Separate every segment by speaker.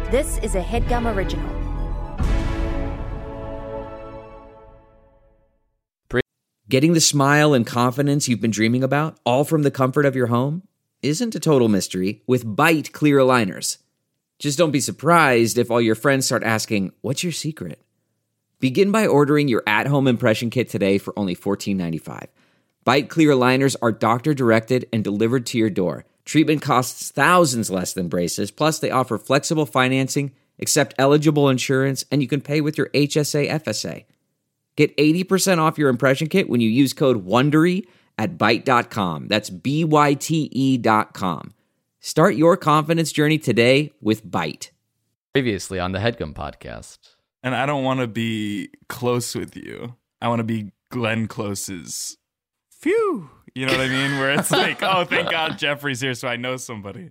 Speaker 1: This is a HeadGum original.
Speaker 2: Getting the smile and confidence you've been dreaming about, all from the comfort of your home, isn't a total mystery with Byte clear aligners. Just don't be surprised if all your friends start asking, "What's your secret?" Begin by ordering your at-home impression kit today for only $14.95. Byte clear aligners are doctor-directed and delivered to your door. Treatment costs thousands less than braces, plus they offer flexible financing, accept eligible insurance, and you can pay with your HSA FSA. Get 80% off your impression kit when you use code WONDERY at Byte.com. That's BYTE.com. Start your confidence journey today with Byte.
Speaker 3: Previously on the HeadGum podcast.
Speaker 4: And I don't want to be close with you. I want to be Glenn Close's phew. You know what I mean? Where it's like, oh, thank God Jeffrey's here so I know somebody.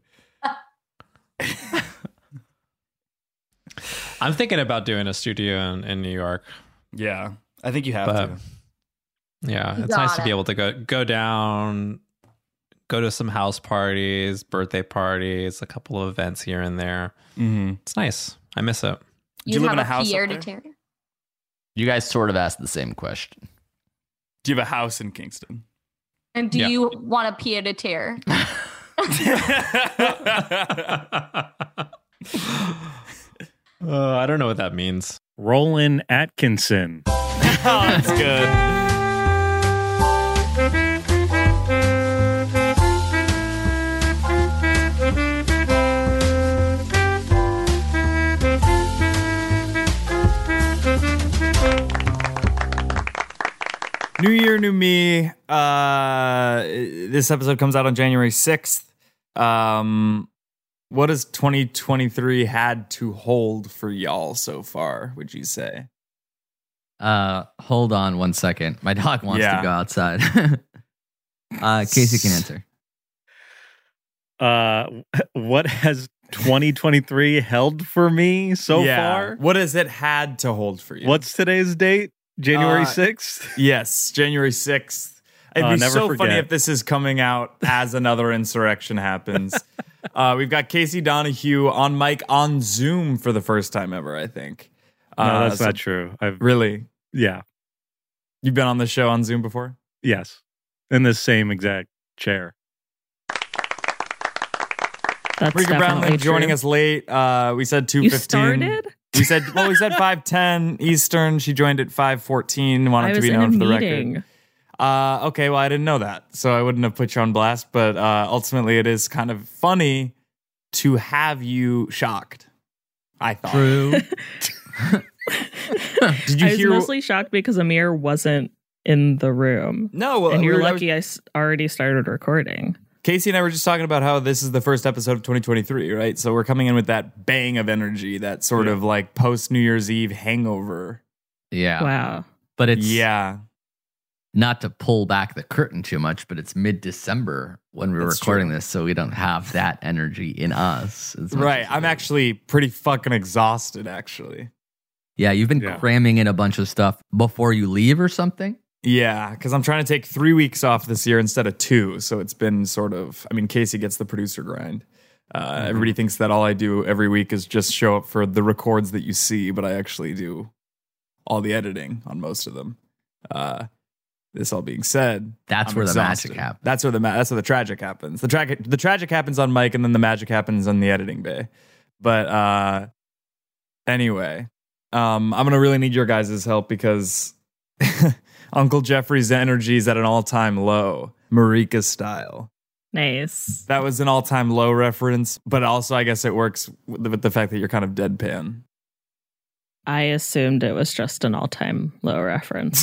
Speaker 5: I'm thinking about doing a studio in New York.
Speaker 4: Yeah, I think you have to.
Speaker 5: Yeah, it's nice to be able to go down, go to some house parties, birthday parties, a couple of events here and there. Mm-hmm. It's nice. I miss it.
Speaker 4: Do you live in a house up there?
Speaker 3: You guys sort of asked the same question.
Speaker 4: Do you have a house in Kingston?
Speaker 6: And do you want a pied-a-terre?
Speaker 5: I don't know what that means.
Speaker 7: Roland Atkinson.
Speaker 4: Oh, that's good. New year, new me. This episode comes out on January 6th. What has 2023 had to hold for y'all so far, would you say?
Speaker 3: Hold on 1 second. My dog wants to go outside. Casey can
Speaker 7: answer. What has 2023 held for me so far?
Speaker 4: What has it had to hold for you?
Speaker 7: What's today's date? January 6th?
Speaker 4: Yes, January 6th. It'd be so funny if this is coming out as another insurrection happens. We've got Casey Donahue on mic on Zoom for the first time ever, I think.
Speaker 7: No, that's not true.
Speaker 4: Really?
Speaker 7: Yeah.
Speaker 4: You've been on the show on Zoom before?
Speaker 7: Yes. In the same exact chair.
Speaker 4: Rika Brownlee joining us late. We said 2:15.
Speaker 8: You started?
Speaker 4: We said 5:10 Eastern. She joined at 5:14. Wanted to be known for the record. Okay, well, I didn't know that, so I wouldn't have put you on blast. But ultimately, it is kind of funny to have you shocked. I thought.
Speaker 3: True.
Speaker 4: Did you hear?
Speaker 8: I was mostly shocked because Amir wasn't in the room.
Speaker 4: No,
Speaker 8: and you're lucky I already started recording.
Speaker 4: Casey and I were just talking about how this is the first episode of 2023, right? So we're coming in with that bang of energy, that sort of like post New Year's Eve hangover.
Speaker 3: Yeah.
Speaker 8: Wow.
Speaker 3: But it's not to pull back the curtain too much, but it's mid-December when we're recording this, so we don't have that energy in us.
Speaker 4: Right. I'm actually pretty fucking exhausted, actually.
Speaker 3: Yeah, you've been cramming in a bunch of stuff before you leave or something?
Speaker 4: Yeah, because I'm trying to take 3 weeks off this year instead of 2. So it's been sort of, I mean, Casey gets the producer grind. Everybody thinks that all I do every week is just show up for the records that you see, but I actually do all the editing on most of them. This all being said,
Speaker 3: that's where
Speaker 4: exhausted.
Speaker 3: The magic happens.
Speaker 4: That's where the tragic happens. The tragic happens on mic, and then the magic happens on the editing bay. But anyway, I'm gonna really need your guys' help because Uncle Jeffrey's energy is at an all-time low, Marika style.
Speaker 8: Nice.
Speaker 4: That was an all-time low reference, but also I guess it works with the fact that you're kind of deadpan.
Speaker 8: I assumed it was just an all-time low reference.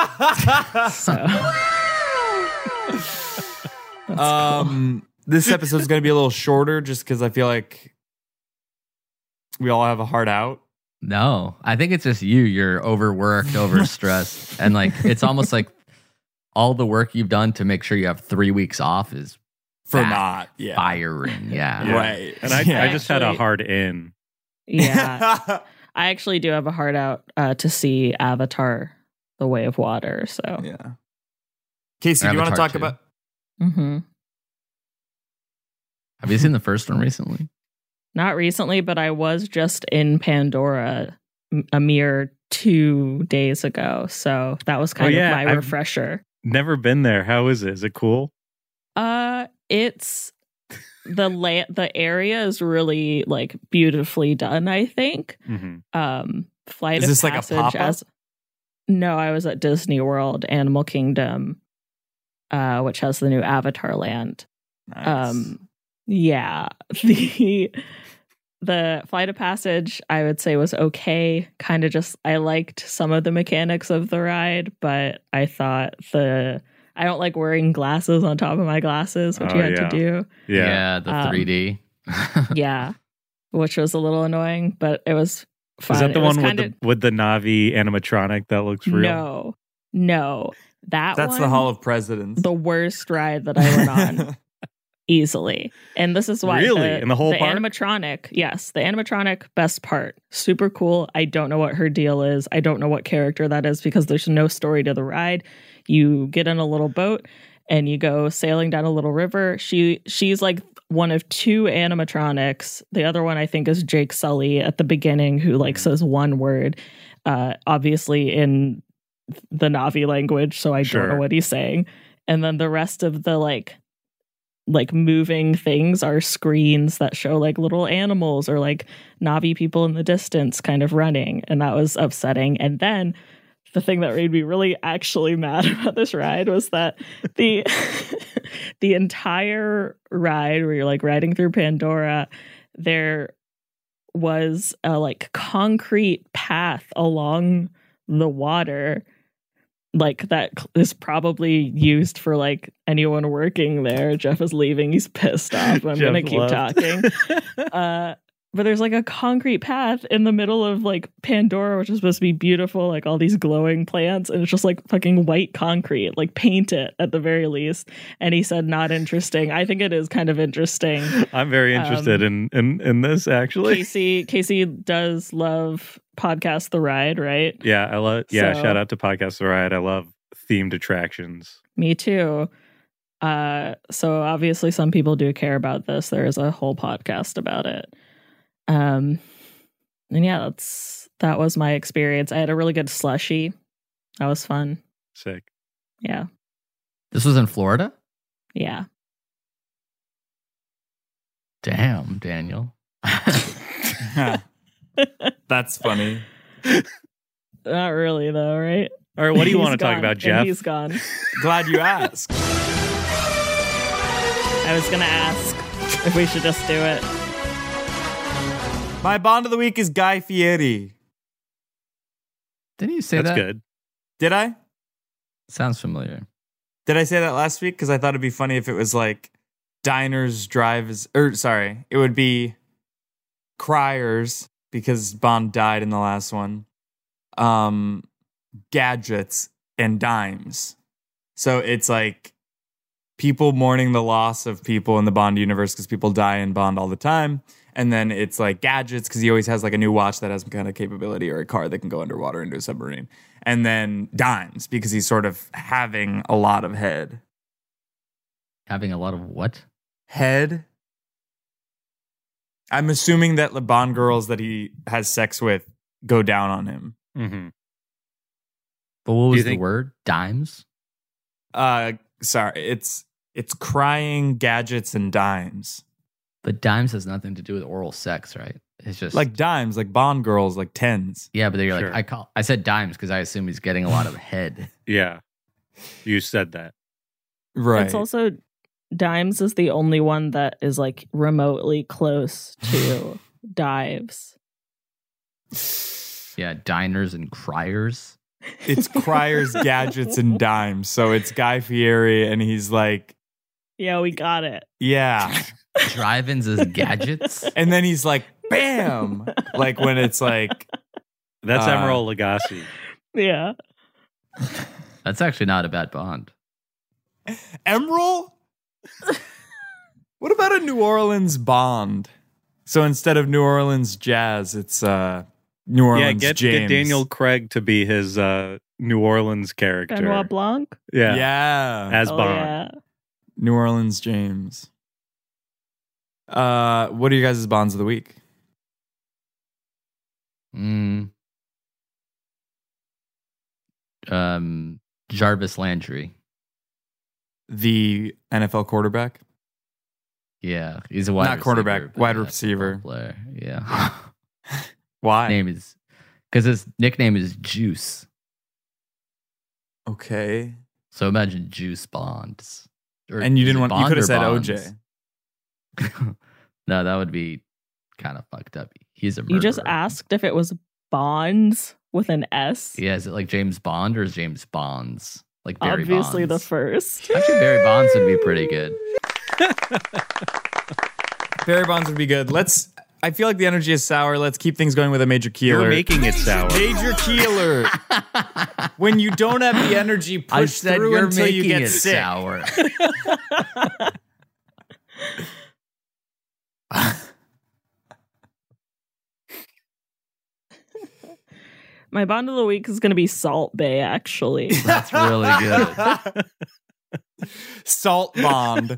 Speaker 4: Cool. This episode is going to be a little shorter just because I feel like we all have a heart out.
Speaker 3: No, I think it's just you. You're overworked, overstressed. And like, it's almost like all the work you've done to make sure you have 3 weeks off is firing. Yeah.
Speaker 4: Right.
Speaker 7: And I just had a hard in.
Speaker 8: Yeah. I actually do have a heart out to see Avatar, The Way of Water. So
Speaker 4: yeah. Casey, do you want to talk about?
Speaker 8: Mm-hmm.
Speaker 3: Have you seen the first one recently?
Speaker 8: Not recently, but I was just in Pandora a mere 2 days ago. So that was kind of my refresher.
Speaker 7: Never been there. How is it? Is it cool?
Speaker 8: It's the area is really like beautifully done, I think.
Speaker 7: Mm-hmm.
Speaker 8: Flight
Speaker 4: is
Speaker 8: of
Speaker 4: this
Speaker 8: Passage
Speaker 4: like a pop-up?
Speaker 8: No, I was at Disney World, Animal Kingdom, which has the new Avatar land.
Speaker 4: Nice.
Speaker 8: Yeah. The Flight of Passage, I would say, was okay. Kind of just, I liked some of the mechanics of the ride, but I thought I don't like wearing glasses on top of my glasses, which you had to do.
Speaker 3: Yeah, the 3D.
Speaker 8: Yeah, which was a little annoying, but it was fun.
Speaker 7: Is that the one with the Na'vi animatronic that looks real?
Speaker 8: No. That's
Speaker 4: the Hall of Presidents.
Speaker 8: The worst ride that I went on. Easily. And this is why
Speaker 7: in the whole park?
Speaker 8: Animatronic, yes, the animatronic, best part. Super cool. I don't know what her deal is. I don't know what character that is because there's no story to the ride. You get in a little boat and you go sailing down a little river. She's like one of 2 animatronics. The other one I think is Jake Sully at the beginning, who like says one word, obviously in the Na'vi language, so I don't know what he's saying. And then the rest of the like moving things are screens that show like little animals or like Na'vi people in the distance kind of running, and that was upsetting. And then the thing that made me really actually mad about this ride was that the entire ride where you're like riding through Pandora, there was a like concrete path along the water, like that is probably used for like anyone working there. Jeff is leaving. He's pissed off. I'm going to keep talking. But there's like a concrete path in the middle of like Pandora, which is supposed to be beautiful, like all these glowing plants. And it's just like fucking white concrete, like paint it at the very least. And he said, not interesting. I think it is kind of interesting.
Speaker 7: I'm very interested in this actually.
Speaker 8: Casey does love Podcast The Ride, right?
Speaker 7: Yeah, I love. Yeah, so, shout out to Podcast The Ride. I love themed attractions.
Speaker 8: Me too. So obviously, some people do care about this. There is a whole podcast about it. And yeah, that was my experience. I had a really good slushie. That was fun.
Speaker 7: Sick.
Speaker 8: Yeah.
Speaker 3: This was in Florida?
Speaker 8: Yeah.
Speaker 3: Damn, Daniel.
Speaker 4: That's funny.
Speaker 8: Not really, though, right?
Speaker 7: All right, what do you want to talk about, Jeff?
Speaker 8: He's gone.
Speaker 4: Glad you asked.
Speaker 8: I was going to ask if we should just do it.
Speaker 4: My Bond of the Week is Guy Fieri.
Speaker 3: Didn't you say
Speaker 7: That's
Speaker 3: that?
Speaker 7: That's good.
Speaker 4: Did I?
Speaker 3: Sounds familiar.
Speaker 4: Did I say that last week? Because I thought it'd be funny if it was like Diners, Drives, it would be Criers, because Bond died in the last one. Gadgets and Dimes. So it's like people mourning the loss of people in the Bond universe because people die in Bond all the time. And then it's like gadgets because he always has like a new watch that has some kind of capability, or a car that can go underwater into a submarine. And then dimes because he's sort of having a lot of head.
Speaker 3: Having a lot of what?
Speaker 4: Head. I'm assuming that the Bond girls that he has sex with go down on him.
Speaker 7: Mm-hmm.
Speaker 3: But what was the word? Dimes?
Speaker 4: Sorry. It's crying, gadgets, and dimes.
Speaker 3: But dimes has nothing to do with oral sex, right? It's just
Speaker 4: like dimes, like Bond girls, like tens.
Speaker 3: Yeah, but you're like, I said dimes because I assume he's getting a lot of head.
Speaker 7: Yeah, you said that.
Speaker 4: Right.
Speaker 8: It's also, Dimes is the only one that is like remotely close to Dives.
Speaker 3: Yeah, diners and criers.
Speaker 4: It's Criers, Gadgets, and Dimes. So it's Guy Fieri, and he's like,
Speaker 8: yeah, we got it.
Speaker 4: Yeah.
Speaker 3: Drive-ins as gadgets.
Speaker 4: And then he's like, bam. Like when it's like.
Speaker 7: That's Emerald Lagasse.
Speaker 8: Yeah.
Speaker 3: That's actually not a bad Bond.
Speaker 4: Emerald? What about a New Orleans Bond? So instead of New Orleans Jazz, it's New Orleans
Speaker 7: James. Get Daniel Craig to be his New Orleans character.
Speaker 8: Benoit Blanc?
Speaker 7: Yeah.
Speaker 4: Yeah.
Speaker 7: As Bond.
Speaker 8: Yeah.
Speaker 4: New Orleans James. What are your guys' bonds of the week?
Speaker 3: Jarvis Landry.
Speaker 4: The NFL quarterback?
Speaker 3: Yeah, he's a wide
Speaker 4: not
Speaker 3: receiver,
Speaker 4: quarterback, wide receiver
Speaker 3: player. Yeah.
Speaker 4: Why?
Speaker 3: Name is because his nickname is Juice.
Speaker 4: Okay.
Speaker 3: So imagine Juice Bonds.
Speaker 4: And you didn't want. You could have said OJ.
Speaker 3: No, that would be kind of fucked up. He's a murderer.
Speaker 8: You just asked if it was Bonds with an S.
Speaker 3: Yeah, is it like James Bond or is James Bonds? Like Barry
Speaker 8: Obviously
Speaker 3: Bonds?
Speaker 8: the first.
Speaker 3: Actually, Barry Bonds would be pretty good.
Speaker 4: Barry Bonds would be good. I feel like the energy is sour. Let's keep things going with a major key alert.
Speaker 7: You're making it sour.
Speaker 4: Major key alert. When you don't have the energy, push through until you get sick.
Speaker 3: Sour.
Speaker 8: My bond of the week is going to be Salt Bay, actually.
Speaker 3: That's really good.
Speaker 4: Salt Bond.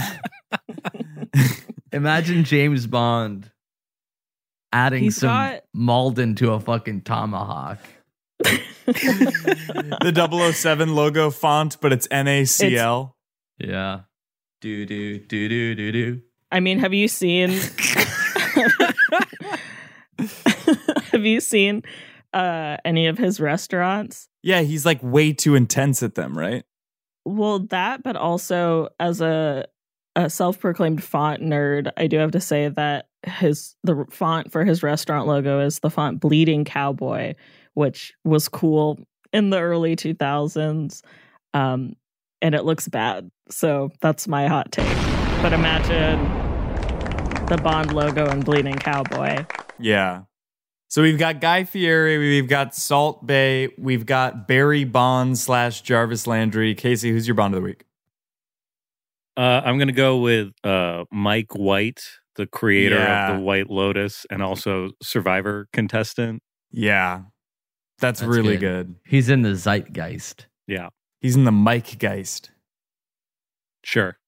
Speaker 3: Imagine James Bond adding Malden to a fucking tomahawk.
Speaker 4: The 007 logo font, but it's NACL.
Speaker 3: Yeah. Do.
Speaker 8: I mean, have you seen... have you seen any of his restaurants?
Speaker 4: Yeah, he's like way too intense at them, right?
Speaker 8: Well, that, but also as a self-proclaimed font nerd, I do have to say that the font for his restaurant logo is the font Bleeding Cowboy, which was cool in the early 2000s, and it looks bad. So that's my hot take. But imagine the Bond logo and Bleeding Cowboy.
Speaker 4: Yeah. So we've got Guy Fieri, we've got Salt Bay, we've got Barry Bonds / Jarvis Landry. Casey, who's your Bond of the week?
Speaker 7: I'm going to go with Mike White, the creator of The White Lotus and also Survivor contestant.
Speaker 4: Yeah. That's really good.
Speaker 3: He's in the zeitgeist.
Speaker 7: Yeah.
Speaker 4: He's in the Mike Geist.
Speaker 7: Sure.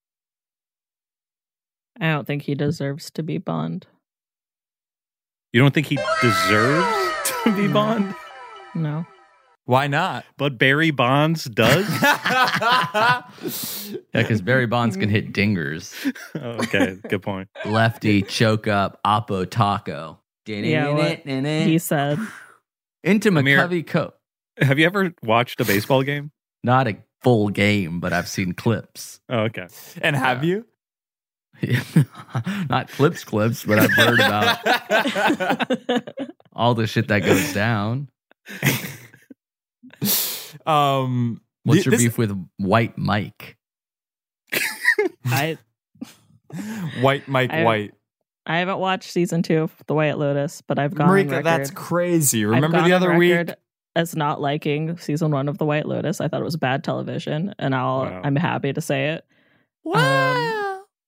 Speaker 8: I don't think he deserves to be Bond.
Speaker 7: You don't think he deserves to be Bond?
Speaker 8: No.
Speaker 4: Why not?
Speaker 7: But Barry Bonds does?
Speaker 3: Yeah, because Barry Bonds can hit dingers.
Speaker 7: Okay, good point.
Speaker 3: Lefty, choke up, Oppo taco.
Speaker 8: Yeah, he said.
Speaker 3: Into McCovey coat.
Speaker 7: Have you ever watched a baseball game?
Speaker 3: Not a full game, but I've seen clips.
Speaker 7: Oh, okay.
Speaker 4: And have you?
Speaker 3: Not clips, but I've heard about all the shit that goes down. What's your beef with White Mike?
Speaker 4: White Mike White.
Speaker 8: I haven't watched season 2 of The White Lotus, but I've gone on record.
Speaker 4: That's crazy. Remember the other week?
Speaker 8: As not liking season 1 of The White Lotus. I thought it was bad television, and I'm happy to say it.
Speaker 6: Wow.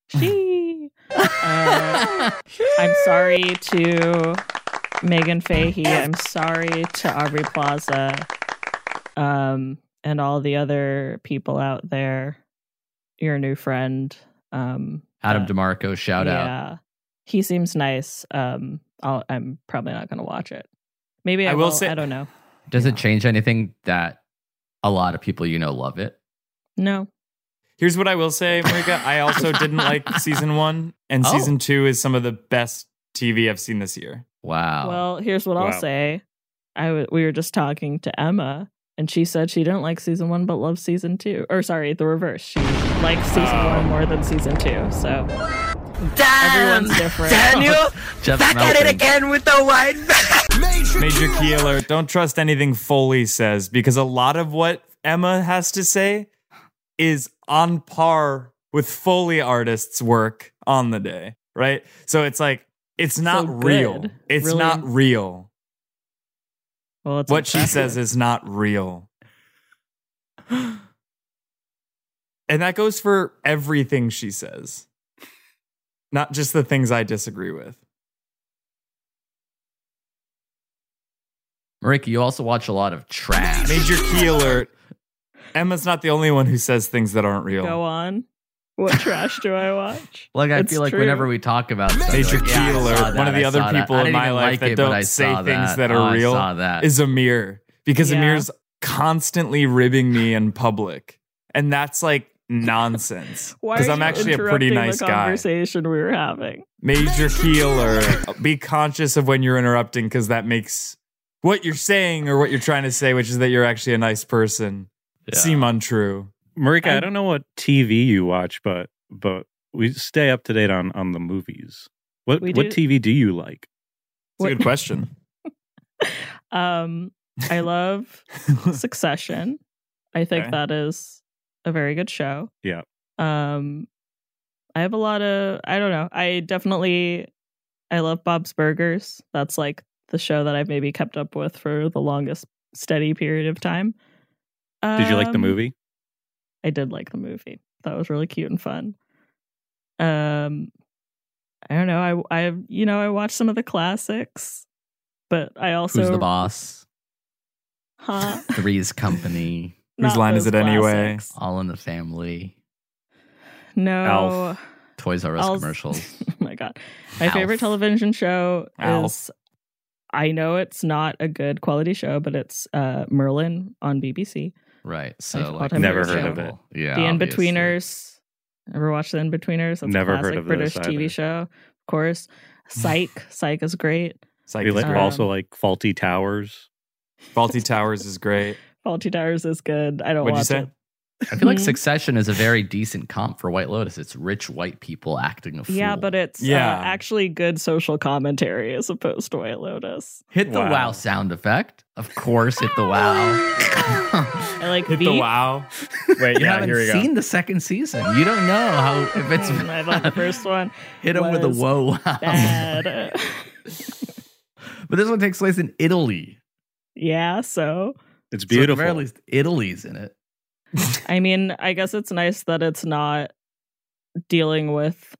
Speaker 8: I'm sorry to Megan Fahey. I'm sorry to Aubrey Plaza, and all the other people out there. Your new friend,
Speaker 3: Adam DeMarco. Shout out.
Speaker 8: Yeah, he seems nice. I'm probably not going to watch it. Maybe I will. I don't know.
Speaker 3: Does it change anything that a lot of people love it?
Speaker 8: No.
Speaker 4: Here's what I will say, Marika. I also didn't like season 1, and season 2 is some of the best TV I've seen this year.
Speaker 3: Wow.
Speaker 8: Well, here's what I'll say. We were just talking to Emma, and she said she didn't like season 1, but loves season 2. Or sorry, the reverse. She likes season 1 more than season 2. So everyone's different.
Speaker 2: Daniel, back at it again with the white.
Speaker 4: Major key alert. Don't trust anything Foley says, because a lot of what Emma has to say is on par with Foley artists' work on the day, right? So it's like, it's not real. It's really? Not real.
Speaker 8: Well,
Speaker 4: what she says is not real. And that goes for everything she says. Not just the things I disagree with.
Speaker 3: Marika, you also watch a lot of trash.
Speaker 4: Major key alert. Emma's not the only one who says things that aren't real.
Speaker 8: Go on. What trash do I watch?
Speaker 3: Like, I feel like whenever we talk about
Speaker 4: Major
Speaker 3: like,
Speaker 4: Keel or one of the other people in my life that don't say things that are real is Amir. Because Amir's constantly ribbing me in public. And that's like nonsense. Because I'm actually a pretty nice
Speaker 8: the
Speaker 4: guy.
Speaker 8: Conversation we were having.
Speaker 4: Major Keeler, be conscious of when you're interrupting, because that makes what you're saying or what you're trying to say, which is that you're actually a nice person, seem untrue.
Speaker 7: Marika, I don't know what TV you watch, but we stay up to date on the movies. What TV do you like?
Speaker 4: That's a good question.
Speaker 8: I love Succession. I think that is a very good show.
Speaker 7: Yeah.
Speaker 8: I have a lot of, I don't know. I love Bob's Burgers. That's like the show that I've maybe kept up with for the longest steady period of time.
Speaker 7: Did you like the movie?
Speaker 8: I did like the movie. That was really cute and fun. I don't know. I watched some of the classics, but I also
Speaker 3: Who's the Boss?
Speaker 8: Huh?
Speaker 3: Three's Company.
Speaker 4: Whose line is it anyway?
Speaker 3: All in the Family.
Speaker 8: No.
Speaker 7: Alf.
Speaker 3: Toys R Us commercials.
Speaker 8: Oh my god. My favorite television show is, I know it's not a good quality show, but it's Merlin on BBC.
Speaker 3: Right. So like,
Speaker 7: never heard of it.
Speaker 3: Yeah.
Speaker 8: The In-Betweeners. Ever watched The In-Betweeners? That's
Speaker 7: never
Speaker 8: a classic
Speaker 7: heard of
Speaker 8: British
Speaker 7: this
Speaker 8: TV show. Of course. Psych. Psych is great.
Speaker 4: Psych
Speaker 7: you
Speaker 4: is great.
Speaker 7: also like Faulty Towers.
Speaker 4: Faulty Towers is great.
Speaker 8: Faulty Towers is good. I don't
Speaker 4: What'd you
Speaker 8: watch
Speaker 4: say?
Speaker 8: it.
Speaker 3: I feel like Succession is a very decent comp for White Lotus. It's rich white people acting a fool.
Speaker 8: Yeah, but it's actually good social commentary as opposed to White Lotus.
Speaker 3: Hit the wow sound effect. Of course, hit the wow.
Speaker 8: I like
Speaker 4: Hit the wow.
Speaker 7: Wait,
Speaker 3: you haven't
Speaker 7: here we go.
Speaker 3: seen the second season. You don't know how if it's.
Speaker 8: I thought the first one
Speaker 3: hit him with a whoa wow.
Speaker 8: Bad.
Speaker 3: But this one takes place in Italy.
Speaker 8: Yeah, so
Speaker 7: it's beautiful.
Speaker 3: So at least Italy's in it.
Speaker 8: I mean, I guess it's nice that it's not dealing with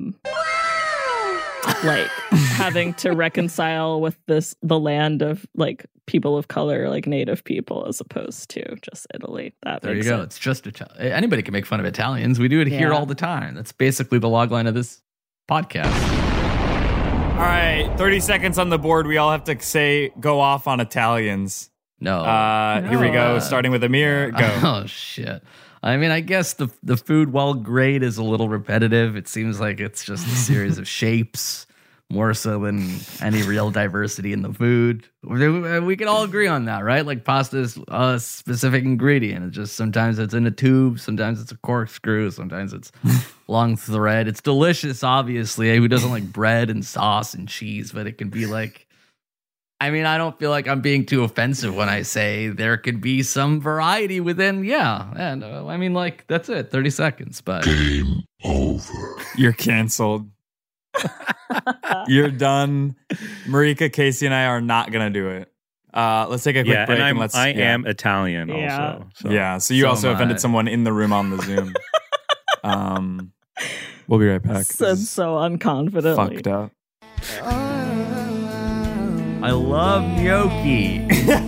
Speaker 8: like having to reconcile with the land of like people of color, like native people, as opposed to just Italy.
Speaker 3: There you go. It's just anybody can make fun of Italians. We do it here all the time. That's basically the logline of this podcast.
Speaker 4: All right, 30 seconds on the board. We all have to go off on Italians.
Speaker 3: No.
Speaker 4: Here we go. Starting with Amir. Go.
Speaker 3: Oh, shit. I mean, I guess the food, while great, is a little repetitive. It seems like it's just a series of shapes, more so than any real diversity in the food. We can all agree on that, right? Like pasta is a specific ingredient. It's just sometimes it's in a tube, sometimes it's a corkscrew, sometimes it's long thread. It's delicious, obviously. Who doesn't like bread and sauce and cheese? But it can be like, I mean, I don't feel like I'm being too offensive when I say there could be some variety within, and I mean, like, that's it, 30 seconds, but...
Speaker 9: Game over.
Speaker 4: You're canceled. You're done. Marika, Casey, and I are not going to do it. Let's take a quick break.
Speaker 7: And
Speaker 4: let's.
Speaker 7: I am Italian also.
Speaker 4: So you also offended someone in the room on the Zoom. We'll be right back.
Speaker 8: Said so unconfidently.
Speaker 4: Fucked up.
Speaker 3: I love gnocchi.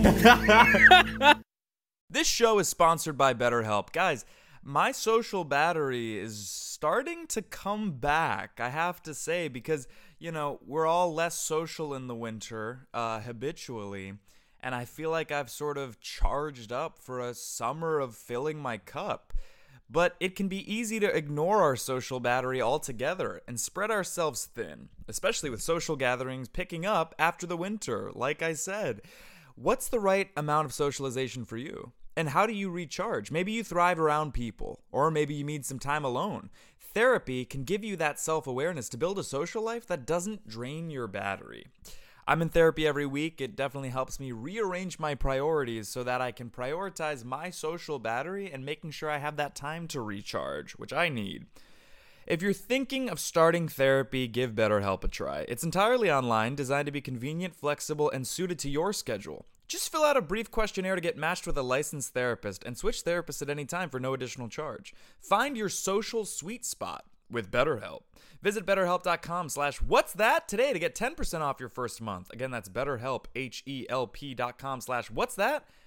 Speaker 10: This show is sponsored by BetterHelp. Guys, my social battery is starting to come back, I have to say, because, we're all less social in the winter habitually, and I feel like I've sort of charged up for a summer of filling my cup. But it can be easy to ignore our social battery altogether and spread ourselves thin, especially with social gatherings picking up after the winter, like I said. What's the right amount of socialization for you? And how do you recharge? Maybe you thrive around people, or maybe you need some time alone. Therapy can give you that self-awareness to build a social life that doesn't drain your battery. I'm in therapy every week. It definitely helps me rearrange my priorities so that I can prioritize my social battery and making sure I have that time to recharge, which I need. If you're thinking of starting therapy, give BetterHelp a try. It's entirely online, designed to be convenient, flexible, and suited to your schedule. Just fill out a brief questionnaire to get matched with a licensed therapist and switch therapists at any time for no additional charge. Find your social sweet spot with BetterHelp. Visit BetterHelp.com/what's-that today to get 10% off your first month. Again, that's BetterHelp, HELP.com/what's-that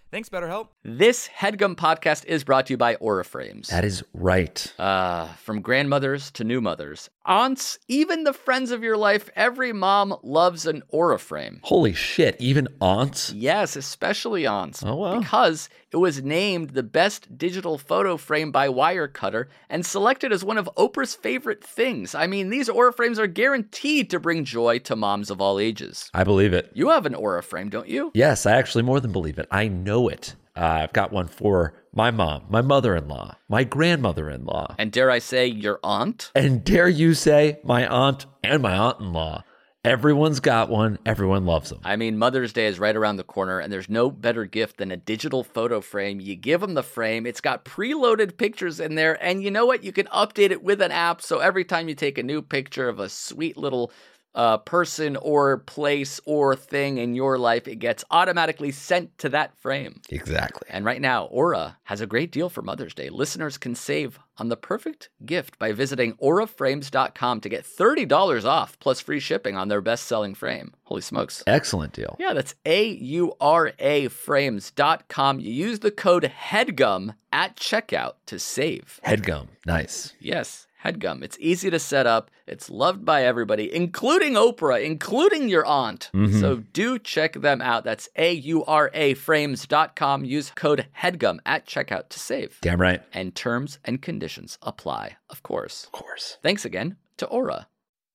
Speaker 10: Thanks, BetterHelp.
Speaker 11: This HeadGum podcast is brought to you by Aura Frames.
Speaker 12: That is right.
Speaker 11: From grandmothers to new mothers, aunts, even the friends of your life, every mom loves an Aura Frame.
Speaker 12: Holy shit, even aunts?
Speaker 11: Yes, especially aunts.
Speaker 12: Oh, wow.
Speaker 11: Because it was named the best digital photo frame by Wirecutter and selected as one of Oprah's favorite things. I mean, these Aura Frames are guaranteed to bring joy to moms of all ages.
Speaker 12: I believe it.
Speaker 11: You have an Aura Frame, don't you?
Speaker 12: Yes, I actually more than believe it. I know it. I've got one for my mom, my mother-in-law, my grandmother-in-law.
Speaker 11: And dare I say, your aunt?
Speaker 12: And dare you say, my aunt and my aunt-in-law. Everyone's got one. Everyone loves them.
Speaker 11: I mean, Mother's Day is right around the corner, and there's no better gift than a digital photo frame. You give them the frame. It's got preloaded pictures in there, and you know what? You can update it with an app, so every time you take a new picture of a sweet little person or place or thing in your life, it gets automatically sent to that frame.
Speaker 12: Exactly.
Speaker 11: And right now, Aura has a great deal for Mother's Day. Listeners can save on the perfect gift by visiting auraframes.com to get $30 off plus free shipping on their best-selling frame. Holy smokes.
Speaker 12: Excellent deal.
Speaker 11: Yeah, that's auraframes.com. You use the code HEADGUM at checkout to save.
Speaker 12: HeadGum. Nice.
Speaker 11: Yes. HeadGum. It's easy to set up. It's loved by everybody, including Oprah, including your aunt.
Speaker 12: Mm-hmm.
Speaker 11: So do check them out. That's auraframes.com. Use code HEADGUM at checkout to save.
Speaker 12: Damn right.
Speaker 11: And terms and conditions apply, of course.
Speaker 12: Of course.
Speaker 11: Thanks again to Aura.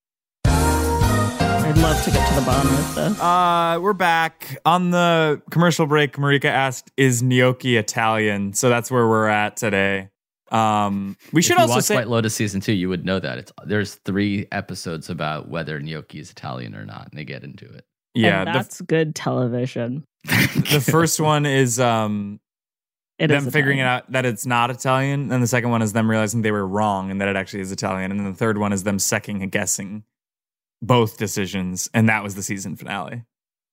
Speaker 8: I'd love to get to the bottom of this.
Speaker 10: We're back. On the commercial break, Marika asked, is gnocchi Italian? So that's where we're at today. We should also say
Speaker 3: White Lotus season 2, you would know that there's 3 episodes about whether gnocchi is Italian or not, and they get into it.
Speaker 8: Yeah, and that's good television.
Speaker 10: The first one is them
Speaker 8: is
Speaker 10: figuring it out that it's not Italian, and the second one is them realizing they were wrong and that it actually is Italian, and then the third one is them second guessing both decisions, and that was the season finale.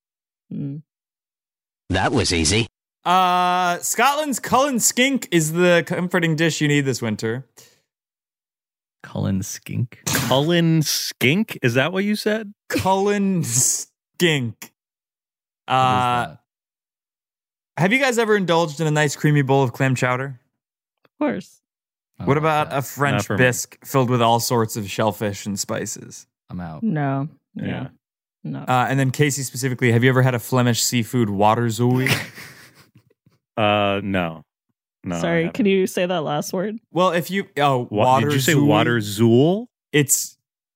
Speaker 13: That was easy.
Speaker 10: Scotland's Cullen skink is the comforting dish you need this winter.
Speaker 3: Cullen skink?
Speaker 7: Cullen skink? Is that what you said?
Speaker 10: Cullen skink. Have you guys ever indulged in a nice creamy bowl of clam chowder?
Speaker 8: Of course.
Speaker 10: What about a French bisque filled with all sorts of shellfish and spices?
Speaker 3: I'm out.
Speaker 8: No.
Speaker 7: Yeah.
Speaker 8: No.
Speaker 10: And then Casey specifically, have you ever had a Flemish seafood water zooey?
Speaker 7: No.
Speaker 8: Sorry, can you say that last word?
Speaker 10: Well, if you water
Speaker 7: did you say
Speaker 10: zooey?
Speaker 7: water zool?
Speaker 10: It's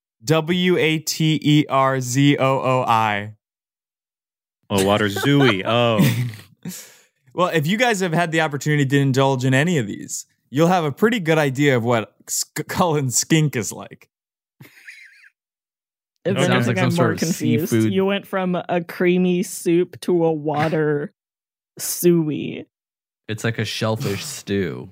Speaker 10: WATERZOOI.
Speaker 7: Oh, water zooey. Oh.
Speaker 10: Well, if you guys have had the opportunity to indulge in any of these, you'll have a pretty good idea of what Cullen skink is like.
Speaker 8: If
Speaker 3: Sounds
Speaker 8: anything,
Speaker 3: like some
Speaker 8: I'm
Speaker 3: sort
Speaker 8: more
Speaker 3: of
Speaker 8: confused.
Speaker 3: seafood.
Speaker 8: You went from a creamy soup to a water suey.
Speaker 3: It's like a shellfish stew.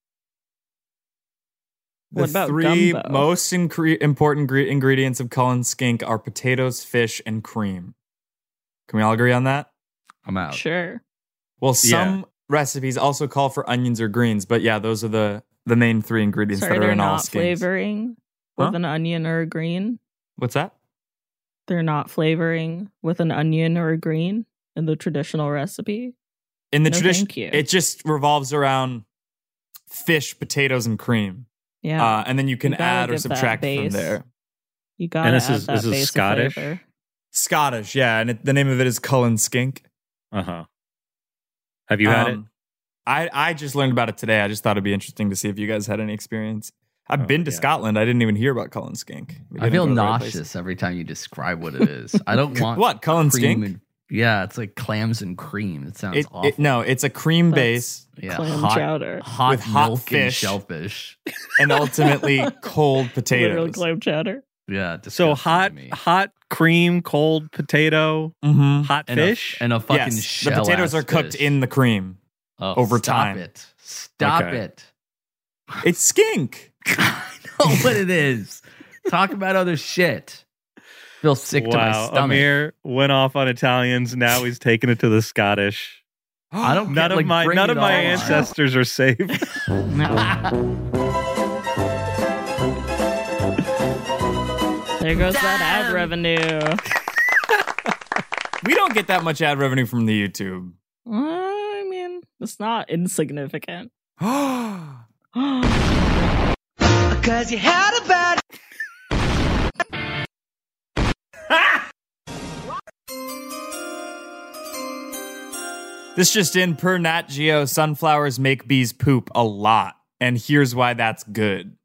Speaker 8: What about
Speaker 10: The 3
Speaker 8: gumbo?
Speaker 10: most important ingredients of Cullen skink are potatoes, fish, and cream. Can we all agree on that?
Speaker 3: I'm out.
Speaker 8: Sure.
Speaker 10: Well, some recipes also call for onions or greens, but yeah, those are the main 3 ingredients
Speaker 8: Sorry,
Speaker 10: that are
Speaker 8: they're
Speaker 10: in all
Speaker 8: not
Speaker 10: skinks.
Speaker 8: flavoring with an onion or a green.
Speaker 10: What's that?
Speaker 8: They're not flavoring with an onion or a green in the traditional recipe.
Speaker 10: In the
Speaker 8: No,
Speaker 10: tradition,
Speaker 8: thank you.
Speaker 10: it just revolves around fish, potatoes, and cream.
Speaker 8: Yeah.
Speaker 10: And then you can
Speaker 8: You gotta
Speaker 10: add or
Speaker 8: give that
Speaker 10: subtract from
Speaker 8: base.
Speaker 10: there.
Speaker 8: You gotta
Speaker 7: And this
Speaker 8: add
Speaker 7: is-
Speaker 8: that
Speaker 7: this is
Speaker 8: base of
Speaker 7: Scottish?
Speaker 8: flavor.
Speaker 10: Scottish, yeah, and the name of it is Cullen skink.
Speaker 7: Uh-huh. Have you had it?
Speaker 10: I just learned about it today. I just thought it'd be interesting to see if you guys had any experience. I've been to
Speaker 7: yeah.
Speaker 10: Scotland. I didn't even hear about Cullen skink. We
Speaker 3: I
Speaker 10: didn't
Speaker 3: feel
Speaker 10: go to the right place.
Speaker 3: nauseous every time you describe what it is. I don't want
Speaker 10: What, Cullen
Speaker 3: cream
Speaker 10: skink?
Speaker 3: and- yeah, it's like clams and cream. It sounds awful.
Speaker 10: No, it's a cream base
Speaker 3: yeah,
Speaker 8: clam
Speaker 3: hot,
Speaker 8: chowder.
Speaker 3: hot
Speaker 10: with hot
Speaker 3: milk and
Speaker 10: fish.
Speaker 3: shellfish.
Speaker 10: and ultimately cold
Speaker 8: Literal
Speaker 10: potatoes.
Speaker 8: clam chowder.
Speaker 3: Yeah,
Speaker 7: So
Speaker 3: disgusting to me.
Speaker 7: hot cream, cold potato,
Speaker 10: Mm-hmm.
Speaker 7: hot
Speaker 3: And
Speaker 7: fish.
Speaker 3: and a fucking
Speaker 10: Yes, the
Speaker 3: shell
Speaker 10: potatoes
Speaker 3: ass
Speaker 10: are cooked
Speaker 3: fish.
Speaker 10: in the cream
Speaker 3: Oh,
Speaker 10: over
Speaker 3: stop
Speaker 10: time.
Speaker 3: It. Stop
Speaker 7: Okay.
Speaker 3: it.
Speaker 10: It's skink.
Speaker 3: I know what it is. Talk about other shit. Feel sick to my
Speaker 7: Wow,
Speaker 3: stomach.
Speaker 7: Amir went off on Italians. Now he's taking it to the Scottish.
Speaker 3: I don't
Speaker 7: None
Speaker 3: get,
Speaker 7: of my
Speaker 3: bring
Speaker 7: none
Speaker 3: it
Speaker 7: of my
Speaker 3: on.
Speaker 7: ancestors are safe.
Speaker 8: There goes that ad revenue.
Speaker 10: We don't get that much ad revenue from the YouTube.
Speaker 8: I mean, It's not insignificant.
Speaker 10: Because
Speaker 13: you had a bad.
Speaker 10: This just in, per Nat Geo, sunflowers make bees poop a lot. And here's why that's good.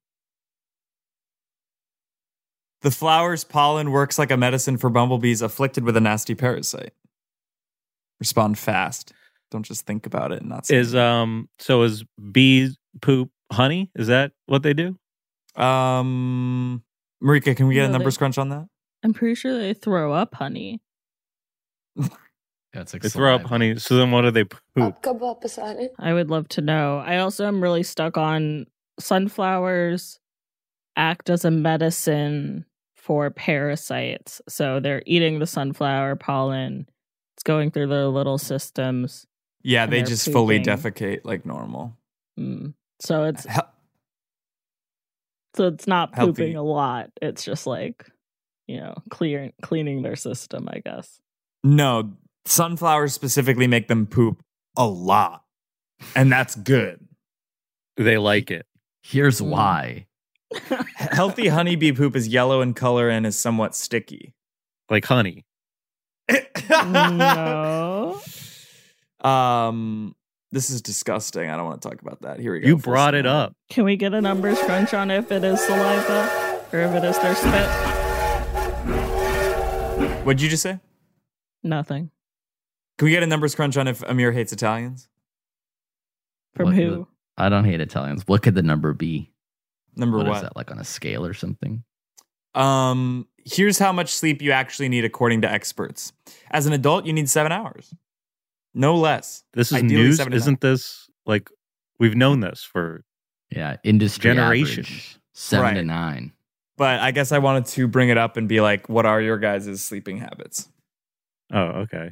Speaker 10: The flower's pollen works like a medicine for bumblebees afflicted with a nasty parasite. Respond fast. Don't just think about it and not say
Speaker 7: is bees poop honey? Is that what they do?
Speaker 10: Marika, can we get a numbers crunch on that?
Speaker 8: I'm pretty sure they throw up honey.
Speaker 3: That's like
Speaker 7: they throw up honey. So then what do they poop?
Speaker 8: I would love to know. I also am really stuck on sunflowers act as a medicine for parasites. So they're eating the sunflower pollen. It's going through their little systems.
Speaker 10: Yeah, they just fully defecate like normal.
Speaker 8: So it's not
Speaker 10: healthy.
Speaker 8: pooping a lot. It's just like, cleaning their system, I guess.
Speaker 10: No, sunflowers specifically make them poop a lot. And that's good.
Speaker 7: They like it.
Speaker 3: Here's why.
Speaker 10: Healthy honeybee poop is yellow in color and is somewhat sticky.
Speaker 7: Like honey.
Speaker 8: No.
Speaker 10: This is disgusting. I don't want to talk about that. Here we go.
Speaker 7: You brought it up.
Speaker 8: Can we get a numbers crunch on if it is saliva or if it is their spit?
Speaker 10: What'd you just say?
Speaker 8: Nothing.
Speaker 10: Can we get a numbers crunch on if Amir hates Italians?
Speaker 8: From who?
Speaker 3: I don't hate Italians. What could the number be?
Speaker 10: What
Speaker 3: is that, like on a scale or something?
Speaker 10: Here's how much sleep you actually need according to experts. As an adult, you need 7 hours. No less.
Speaker 7: This is news. Isn't this like we've known this for
Speaker 3: industry
Speaker 7: generations?
Speaker 3: Average, 7 to 9.
Speaker 10: But I guess I wanted to bring it up and be like, what are your guys' sleeping habits?
Speaker 7: Oh, okay.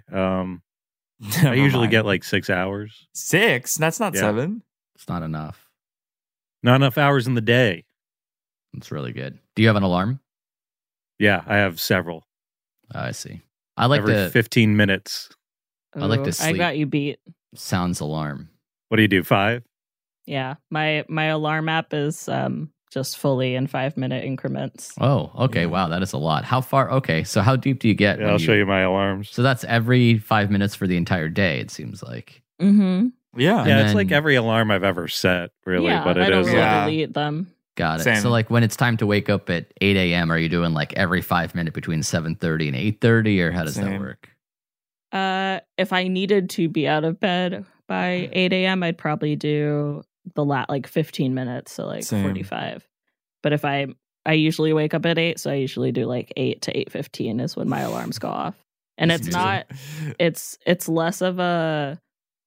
Speaker 7: I usually get like 6 hours.
Speaker 10: 6? That's not 7.
Speaker 3: It's not enough.
Speaker 7: Not enough hours in the day.
Speaker 3: It's really good. Do you have an alarm?
Speaker 7: Yeah, I have several.
Speaker 3: I see. I like
Speaker 7: every 15 minutes.
Speaker 3: I like to sleep.
Speaker 8: I got you beat.
Speaker 3: Sounds alarm.
Speaker 7: What do you do? 5?
Speaker 8: Yeah, my alarm app is just fully in 5-minute increments.
Speaker 3: Oh, okay. Yeah. Wow, that is a lot. How far? Okay, so how deep do you get?
Speaker 7: Yeah, I'll show you my alarms.
Speaker 3: So that's every 5 minutes for the entire day, it seems like.
Speaker 8: Mm-hmm.
Speaker 10: Yeah.
Speaker 7: Yeah, it's like every alarm I've ever set, really.
Speaker 8: Yeah,
Speaker 7: but
Speaker 8: I don't really delete them.
Speaker 3: Got it.
Speaker 10: Same.
Speaker 3: So like when it's time to wake up at 8 a.m., are you doing like every 5 minutes between 7:30 and 8:30, or how does that work?
Speaker 8: If I needed to be out of bed by 8 a.m., I'd probably do the 15 minutes, so like 45. But if I usually wake up at 8, so I usually do like 8 to 8:15 is when my alarms go off. And it's not, it's less of a,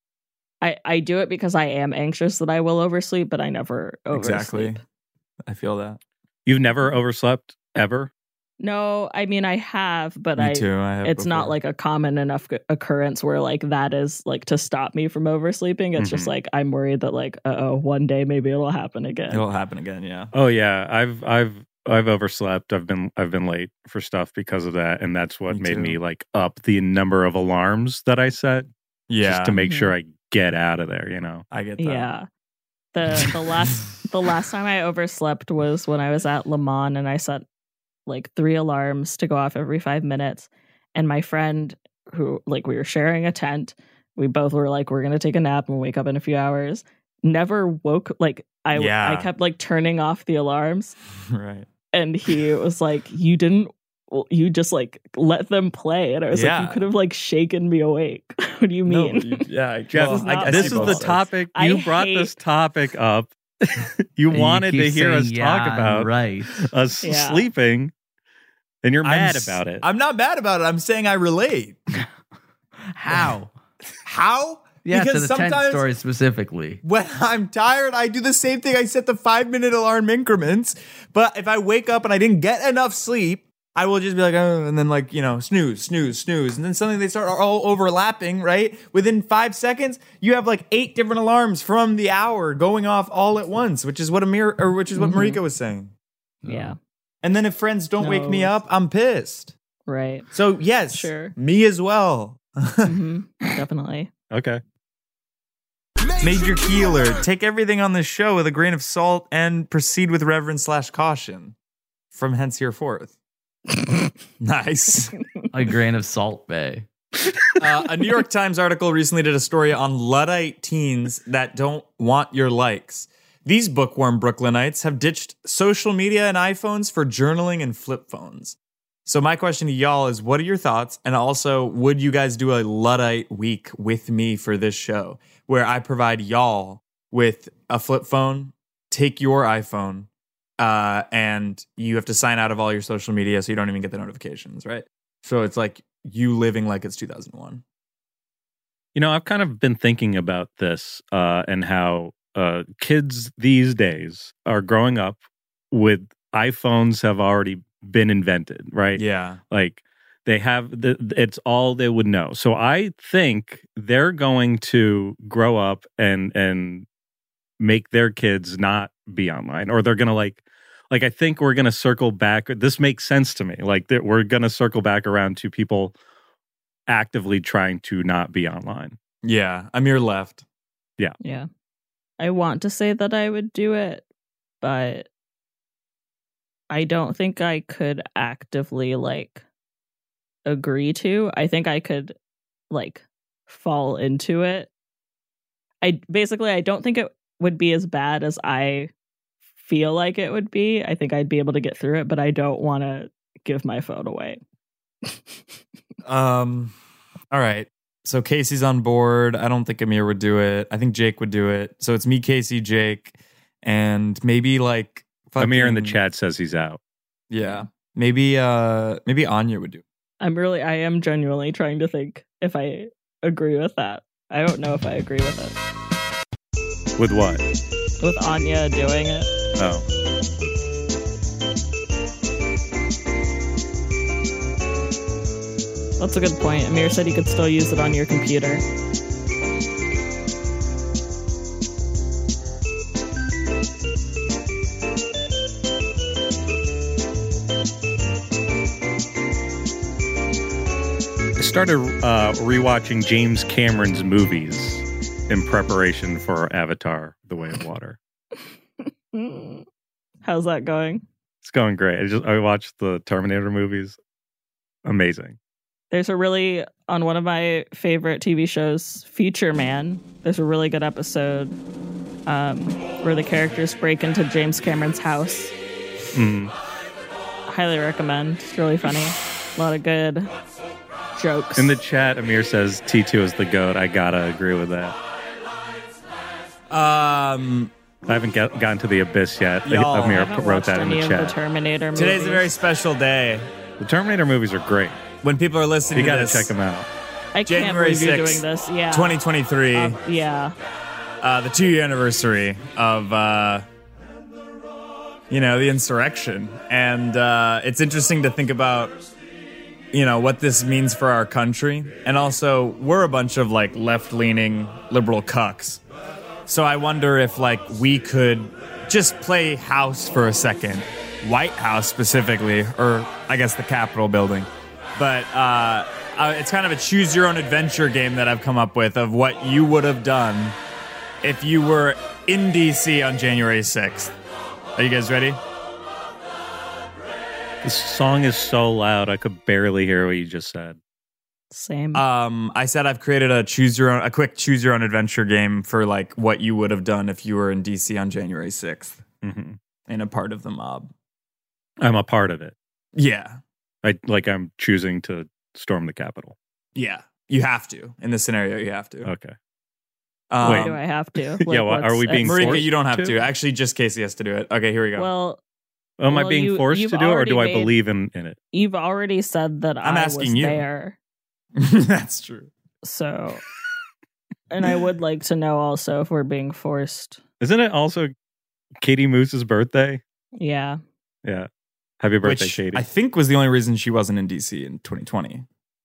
Speaker 8: I do it because I am anxious that I will oversleep, but I never oversleep.
Speaker 10: Exactly. I feel that.
Speaker 7: You've never overslept ever?
Speaker 8: No, I mean I have, but
Speaker 10: Me too. I have
Speaker 8: it's
Speaker 10: before.
Speaker 8: not like a common enough occurrence where like that is like to stop me from oversleeping. It's just like I'm worried that like one day maybe it'll happen again.
Speaker 10: It'll happen again, yeah.
Speaker 7: Oh yeah, I've overslept. I've been late for stuff because of that, and that's what made me like up the number of alarms that I set.
Speaker 10: Yeah,
Speaker 7: just to make sure I get out of there.
Speaker 10: I get that.
Speaker 8: Yeah. The last time I overslept was when I was at Le Mans, and I set like 3 alarms to go off every 5 minutes. And my friend, who like we were sharing a tent, we both were like, we're gonna take a nap and wake up in a few hours. Never woke. Like I kept like turning off the alarms.
Speaker 10: Right.
Speaker 8: And he was like, you just like let them play. And I was like, you could have like shaken me awake. What do you mean?
Speaker 7: Jeff, this is the topic. You brought this topic up. You wanted to hear us talk about us sleeping, and you're mad about it.
Speaker 10: I'm not mad about it. I'm saying I relate.
Speaker 3: How?
Speaker 10: Yeah,
Speaker 3: because to the tent story specifically.
Speaker 10: When I'm tired, I do the same thing. I set the 5-minute alarm increments. But if I wake up and I didn't get enough sleep, I will just be like, oh, and then like, snooze. And then suddenly they start all overlapping, right? Within 5 seconds, you have like 8 different alarms from the hour going off all at once, which is what Marika was saying.
Speaker 8: Yeah.
Speaker 10: And then if friends don't wake me up, I'm pissed.
Speaker 8: Right.
Speaker 10: So yes, me as well.
Speaker 8: Definitely.
Speaker 7: Okay.
Speaker 10: Major Keeler, take everything on this show with a grain of salt and proceed with reverence/caution. From hence hereforth. Nice.
Speaker 3: A grain of salt, Bay.
Speaker 10: A New York Times article recently did a story on Luddite teens that don't want your likes. These bookworm Brooklynites have ditched social media and iPhones for journaling and flip phones. So my question to y'all is, what are your thoughts? And also, would you guys do a Luddite week with me for this show, where I provide y'all with a flip phone, take your iPhone, and you have to sign out of all your social media so you don't even get the notifications, right? So it's like you living like it's 2001.
Speaker 7: You know, I've kind of been thinking about this and how kids these days are growing up with iPhones have already been invented, right?
Speaker 10: Yeah.
Speaker 7: Like they have, it's all they would know. So I think they're going to grow up and make their kids not be online, or they're going to like I think we're going to circle back. This makes sense to me. Like we're going to circle back around to people actively trying to not be online.
Speaker 10: Yeah. Amir left.
Speaker 7: Yeah.
Speaker 8: Yeah. I want to say that I would do it, but I don't think I could actively like agree to. I think I could like fall into it. I don't think it would be as bad as I feel like it would be. I think I'd be able to get through it, but I don't want to give my phone away.
Speaker 10: All right. So Casey's on board. I don't think Amir would do it. I think Jake would do it. So it's me, Casey, Jake, and maybe like
Speaker 7: Amir in the chat says he's out.
Speaker 10: Yeah. Maybe Anya would do it.
Speaker 8: I am genuinely trying to think if I agree with that. I don't know if I agree with it.
Speaker 7: With what?
Speaker 8: With Anya doing it.
Speaker 7: Oh.
Speaker 8: That's a good point. Amir said you could still use it on your computer.
Speaker 7: I started rewatching James Cameron's movies in preparation for Avatar: The Way of Water.
Speaker 8: How's that going?
Speaker 7: It's going great. I watched the Terminator movies. Amazing.
Speaker 8: There's on one of my favorite TV shows, Future Man, there's a really good episode where the characters break into James Cameron's house. Highly recommend. It's really funny. A lot of good jokes.
Speaker 7: In the chat, Amir says T2 is the GOAT. I gotta agree with that. I haven't gotten to the Abyss yet. Amir wrote that in the chat.
Speaker 8: The Terminator movies.
Speaker 10: Today's a very special day.
Speaker 7: The Terminator movies are great.
Speaker 10: When people are listening
Speaker 7: to
Speaker 10: this,
Speaker 7: you gotta check them out.
Speaker 8: I
Speaker 10: January
Speaker 8: can't believe
Speaker 10: 6th,
Speaker 8: you're doing this. Yeah.
Speaker 10: 2023.
Speaker 8: Yeah.
Speaker 10: The 2-year anniversary of the insurrection. And it's interesting to think about what this means for our country. And also, we're a bunch of like left-leaning liberal cucks. So I wonder if like we could just play house for a second. White House specifically, or I guess the Capitol building. But it's kind of a choose-your-own-adventure game that I've come up with of what you would have done if you were in D.C. on January 6th. Are you guys ready?
Speaker 7: This song is so loud, I could barely hear what you just said.
Speaker 8: Same.
Speaker 10: I said I've created a quick choose-your-own-adventure game for like what you would have done if you were in D.C. on January 6th and a part of the mob.
Speaker 7: I'm a part of it.
Speaker 10: Yeah.
Speaker 7: I'm choosing to storm the Capitol.
Speaker 10: Yeah, you have to. In this scenario, you have to.
Speaker 7: Okay.
Speaker 8: Why do I have to?
Speaker 7: Yeah, are we being
Speaker 10: Marika,
Speaker 7: forced
Speaker 10: you don't have to. Actually, just Casey has to do it. Okay, here we go.
Speaker 8: Well,
Speaker 7: am I being forced to do it, or do I believe in it?
Speaker 8: You've already said that
Speaker 10: I'm asking you.
Speaker 8: There.
Speaker 10: That's true.
Speaker 8: So, and I would like to know also if we're being forced.
Speaker 7: Isn't it also Katie Moose's birthday?
Speaker 8: Yeah.
Speaker 7: Yeah. Happy birthday,
Speaker 10: Which
Speaker 7: Katie.
Speaker 10: I think was the only reason she wasn't in DC in 2021.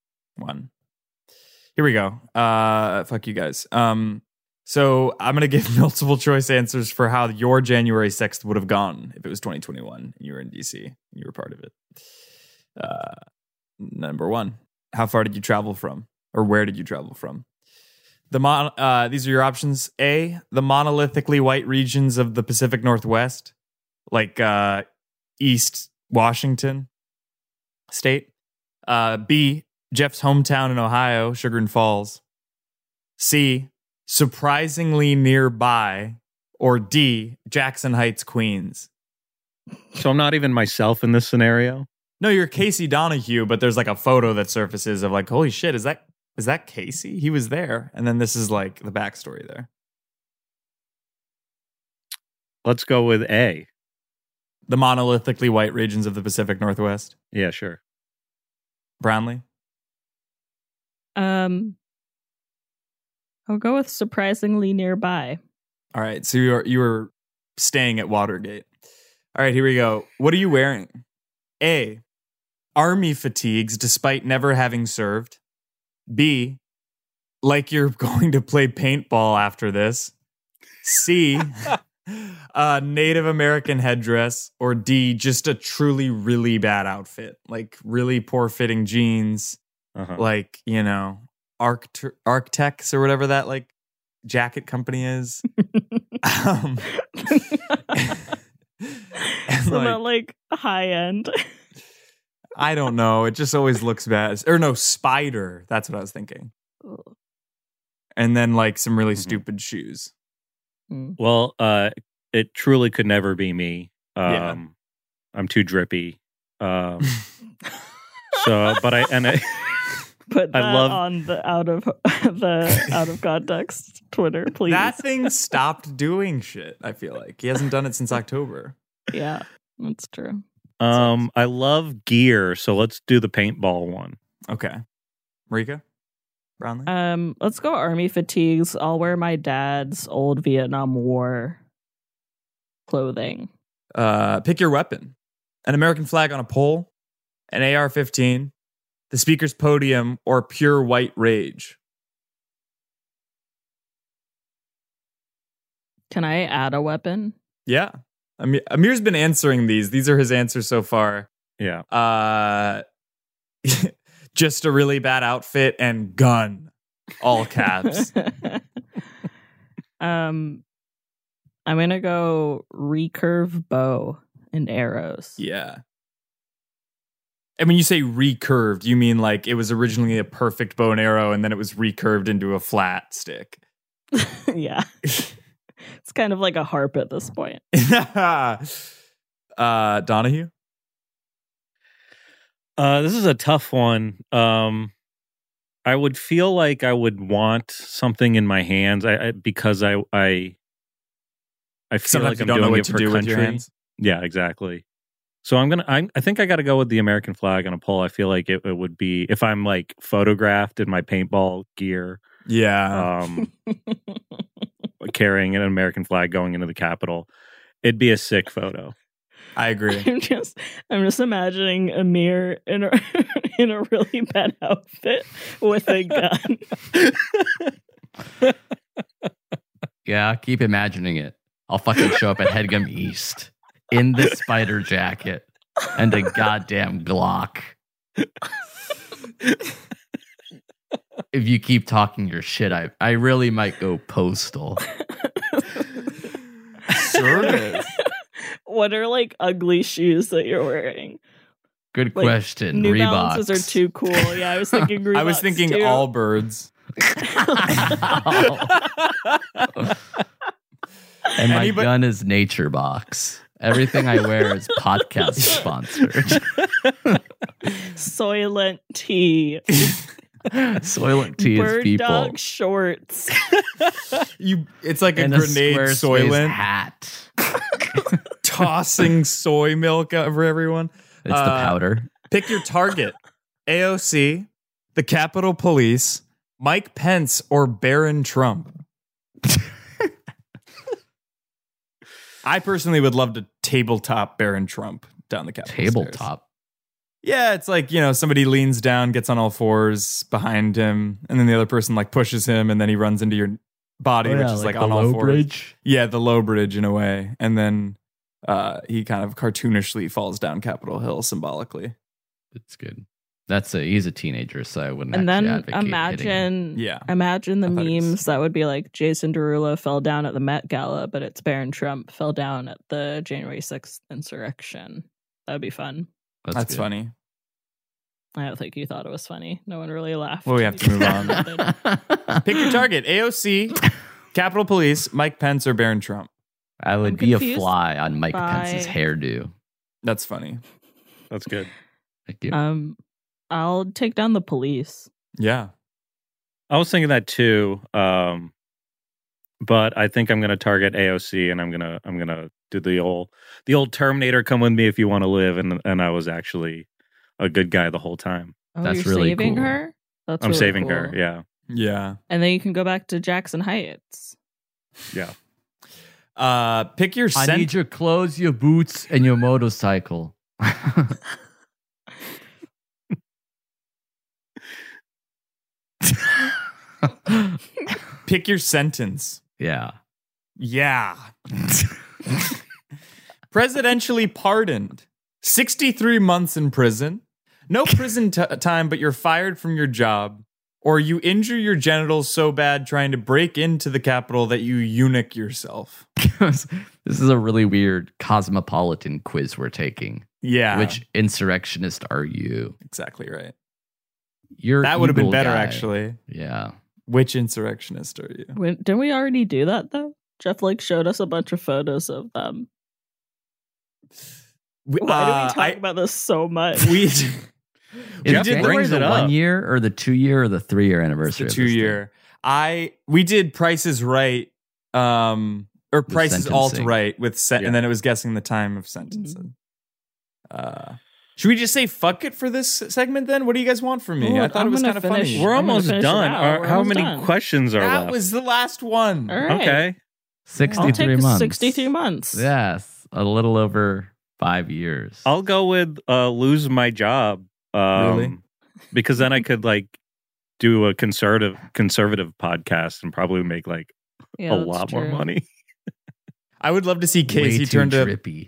Speaker 10: Here we go. Fuck you guys. So I'm going to give multiple choice answers for how your January 6th would have gone if it was 2021 and you were in DC and you were part of it. Number one, how far did you travel from? Or where did you travel from? These are your options. A, the monolithically white regions of the Pacific Northwest, like East Washington State. B, Jeff's hometown in Ohio, Sugar Falls. C, surprisingly nearby. Or D, Jackson Heights, Queens.
Speaker 7: So I'm not even myself in this scenario?
Speaker 10: No, you're Casey Donahue, but there's like a photo that surfaces of like, holy shit, is that Casey? He was there. And then this is like the backstory there.
Speaker 7: Let's go with A.
Speaker 10: The monolithically white regions of the Pacific Northwest.
Speaker 7: Yeah, sure.
Speaker 10: Brownlee?
Speaker 8: I'll go with surprisingly nearby.
Speaker 10: All right, so you were staying at Watergate. All right, here we go. What are you wearing? A, army fatigues despite never having served. B, like you're going to play paintball after this. C, Native American headdress. Or D, just a truly really bad outfit. Like really poor fitting jeans. Like, you know, Arctex or whatever that like jacket company is.
Speaker 8: So not like high end.
Speaker 10: I don't know. It just always looks bad. Or no, Spider. That's what I was thinking. And then like some really stupid shoes.
Speaker 7: Well, it truly could never be me. I'm too drippy. But I
Speaker 8: put that
Speaker 7: I love
Speaker 8: on the out of context Twitter, please.
Speaker 10: That thing stopped doing shit. I feel like he hasn't done it since October.
Speaker 8: Yeah, that's true.
Speaker 7: I love gear, so let's do the paintball one.
Speaker 10: Okay, Marika, Brownlee.
Speaker 8: Let's go army fatigues. I'll wear my dad's old Vietnam War clothing.
Speaker 10: Pick your weapon: an American flag on a pole, an AR-15, the speaker's podium, or pure white rage.
Speaker 8: Can I add a weapon?
Speaker 10: Yeah. Amir's been answering these. These are his answers so far.
Speaker 7: Yeah.
Speaker 10: Just a really bad outfit and gun. All caps.
Speaker 8: I'm gonna go recurve bow and arrows.
Speaker 10: Yeah. And when you say recurved, you mean like it was originally a perfect bow and arrow and then it was recurved into a flat stick.
Speaker 8: Yeah. It's kind of like a harp at this point.
Speaker 10: Donahue?
Speaker 7: This is a tough one. I would feel like I would want something in my hands because I feel
Speaker 10: Sometimes
Speaker 7: like I'm
Speaker 10: you don't know
Speaker 7: doing
Speaker 10: what
Speaker 7: it
Speaker 10: to
Speaker 7: for
Speaker 10: do with
Speaker 7: country.
Speaker 10: your hands.
Speaker 7: Yeah, exactly. So I think I got to go with the American flag on a pole. I feel like it would be if I'm like photographed in my paintball gear.
Speaker 10: Yeah.
Speaker 7: Carrying an American flag going into the Capitol. It'd be a sick photo.
Speaker 10: I agree.
Speaker 8: I'm just imagining Amir in a really bad outfit with a gun.
Speaker 3: Yeah, keep imagining it. I'll fucking show up at Headgum East in the spider jacket and a goddamn Glock. If you keep talking your shit, I really might go postal.
Speaker 10: Sure.
Speaker 8: What are like ugly shoes that you're wearing?
Speaker 3: Good question.
Speaker 8: New
Speaker 3: Reeboks.
Speaker 8: Balances are too cool. Yeah, I was thinking Reeboks.
Speaker 10: I was thinking
Speaker 8: too.
Speaker 10: Allbirds.
Speaker 3: And my gun is Nature Box. Everything I wear is podcast sponsored.
Speaker 8: Soylent Tea.
Speaker 3: Soylent Tea
Speaker 8: Bird
Speaker 3: is people.
Speaker 8: dog shorts.
Speaker 10: It's like
Speaker 3: and
Speaker 10: a grenade
Speaker 3: Squarespace
Speaker 10: Soylent
Speaker 3: hat.
Speaker 10: tossing soy milk over everyone.
Speaker 3: It's the powder.
Speaker 10: Pick your target: AOC, the Capitol Police, Mike Pence, or Barron Trump. I personally would love to tabletop Barron Trump down the Capitol
Speaker 3: Tabletop.
Speaker 10: stairs. Yeah, it's like, you know, somebody leans down, gets on all fours behind him, and then the other person like pushes him, and then he runs into your body, which is like on all fours.
Speaker 3: Bridge.
Speaker 10: Yeah, the low bridge in a way. And then he kind of cartoonishly falls down Capitol Hill symbolically.
Speaker 3: It's good. He's a teenager, so I wouldn't.
Speaker 8: And then
Speaker 3: advocate
Speaker 8: imagine the memes that would be like Jason Derulo fell down at the Met Gala, but it's Barron Trump fell down at the January 6th insurrection. That would be fun.
Speaker 4: That's funny.
Speaker 8: I don't think you thought it was funny. No one really laughed.
Speaker 4: Well, we have to move on. Pick your target: AOC, Capitol Police, Mike Pence, or Barron Trump.
Speaker 3: I would be a fly on Mike Pence's hairdo.
Speaker 4: That's funny.
Speaker 7: That's good.
Speaker 3: Thank you.
Speaker 8: I'll take down the police.
Speaker 4: Yeah.
Speaker 7: I was thinking that too. But I think I'm going to target AOC, and I'm going to do the old Terminator, come with me if you want to live, and I was actually a good guy the whole time.
Speaker 8: Oh,
Speaker 3: That's
Speaker 8: you're
Speaker 3: really
Speaker 8: saving
Speaker 3: cool.
Speaker 8: her? That's
Speaker 7: I'm
Speaker 8: really
Speaker 7: saving
Speaker 8: cool.
Speaker 7: her, yeah.
Speaker 4: Yeah.
Speaker 8: And then you can go back to Jackson Heights.
Speaker 7: Yeah.
Speaker 4: Pick your
Speaker 3: I need your clothes, your boots, and your motorcycle.
Speaker 4: Pick your sentence.
Speaker 3: Yeah.
Speaker 4: Yeah. Presidentially pardoned. 63 months in prison. No prison time, but you're fired from your job. Or you injure your genitals so bad trying to break into the Capitol that you eunuch yourself.
Speaker 3: This is a really weird cosmopolitan quiz we're taking.
Speaker 4: Yeah.
Speaker 3: Which insurrectionist are you?
Speaker 4: Exactly right.
Speaker 3: That
Speaker 4: would have been better, actually.
Speaker 3: Yeah.
Speaker 4: Which insurrectionist are you?
Speaker 8: Didn't we already do that, though? Jeff showed us a bunch of photos of them. Why do we talk about this so much?
Speaker 3: Is January the 1 year or the 2 year or the 3 year anniversary?
Speaker 4: It's the 2 year. We did Prices Right, or Prices Alt Right and then it was guessing the time of sentences. Should we just say fuck it for this segment then? What do you guys want from me? I thought it was kind of funny.
Speaker 7: We're almost done. How many questions are left?
Speaker 4: That was the last one.
Speaker 8: All right.
Speaker 7: Okay.
Speaker 3: 63 months.
Speaker 8: 63 months.
Speaker 3: Yes. A little over 5 years.
Speaker 7: I'll go with lose my job.
Speaker 4: Really?
Speaker 7: Because then I could do a conservative podcast and probably make a lot more money.
Speaker 4: I would love to see Casey
Speaker 3: Way too
Speaker 4: turn to
Speaker 3: drippy.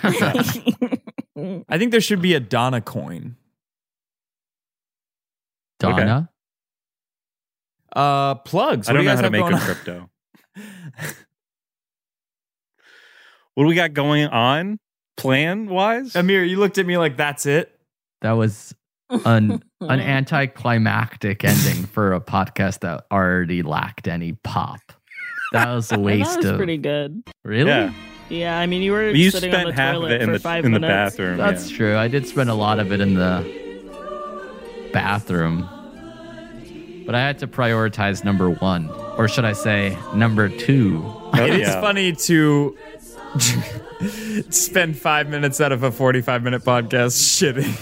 Speaker 4: I think there should be a Donna coin.
Speaker 3: Donna?
Speaker 4: Okay. Plugs.
Speaker 7: I don't know how to make a crypto. What do we got going on plan wise?
Speaker 4: Amir, you looked at me like that's it.
Speaker 3: That was an anticlimactic ending for a podcast that already lacked any pop. That was a waste
Speaker 8: that was pretty good.
Speaker 3: Really?
Speaker 8: Yeah, I mean, you were
Speaker 7: You
Speaker 8: sitting
Speaker 7: spent
Speaker 8: on the
Speaker 7: half of
Speaker 8: toilet
Speaker 7: it in
Speaker 8: for
Speaker 7: the
Speaker 8: 5
Speaker 7: in the
Speaker 8: minutes.
Speaker 7: bathroom.
Speaker 3: That's true. I did spend a lot of it in the bathroom. But I had to prioritize number one. Or should I say number two?
Speaker 4: It is funny to spend 5 minutes out of a 45-minute podcast shitting.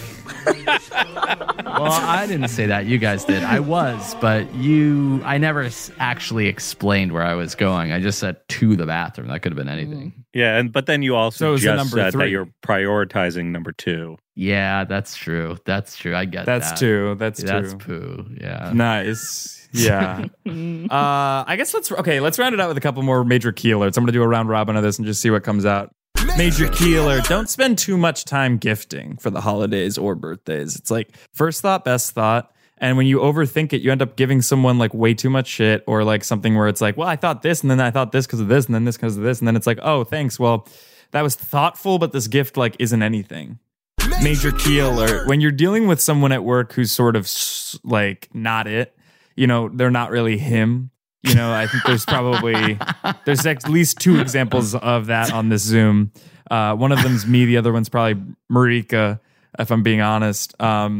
Speaker 3: Well, I didn't say that. You guys did. I was, but I never actually explained where I was going. I just said to the bathroom. That could have been anything.
Speaker 7: Yeah, but then you also
Speaker 4: So
Speaker 7: just said
Speaker 4: 3.
Speaker 7: that you're prioritizing number 2.
Speaker 3: Yeah, that's true. That's true. I get
Speaker 4: That's
Speaker 3: that.
Speaker 4: 2. That's 2.
Speaker 3: That's poo. Yeah.
Speaker 4: Nice. Yeah. I guess let's round it out with a couple more major key alerts. I'm going to do a round robin of this and just see what comes out. Major key alert. Don't spend too much time gifting for the holidays or birthdays. It's like first thought, best thought. And when you overthink it, you end up giving someone way too much shit or something where it's well, I thought this and then I thought this because of this and then this because of this. And then it's oh, thanks. Well, that was thoughtful, but this gift isn't anything. Major key alert. When you're dealing with someone at work who's sort of not it, they're not really him. I think there's at least 2 examples of that on this Zoom. One of them's me. The other one's probably Marika, if I'm being honest.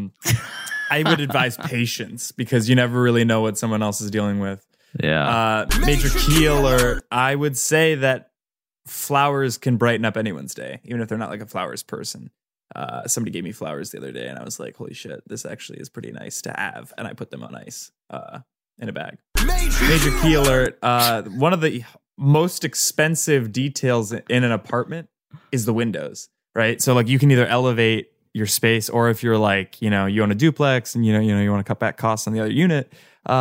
Speaker 4: I would advise patience because you never really know what someone else is dealing with.
Speaker 3: Yeah.
Speaker 4: Major key alert. I would say that flowers can brighten up anyone's day, even if they're not a flowers person. Somebody gave me flowers the other day and I was like, holy shit, this actually is pretty nice to have. And I put them on ice in a bag. Major key alert. One of the most expensive details in an apartment is the windows, right? So you can either elevate your space or if you're you own a duplex and you want to cut back costs on the other unit,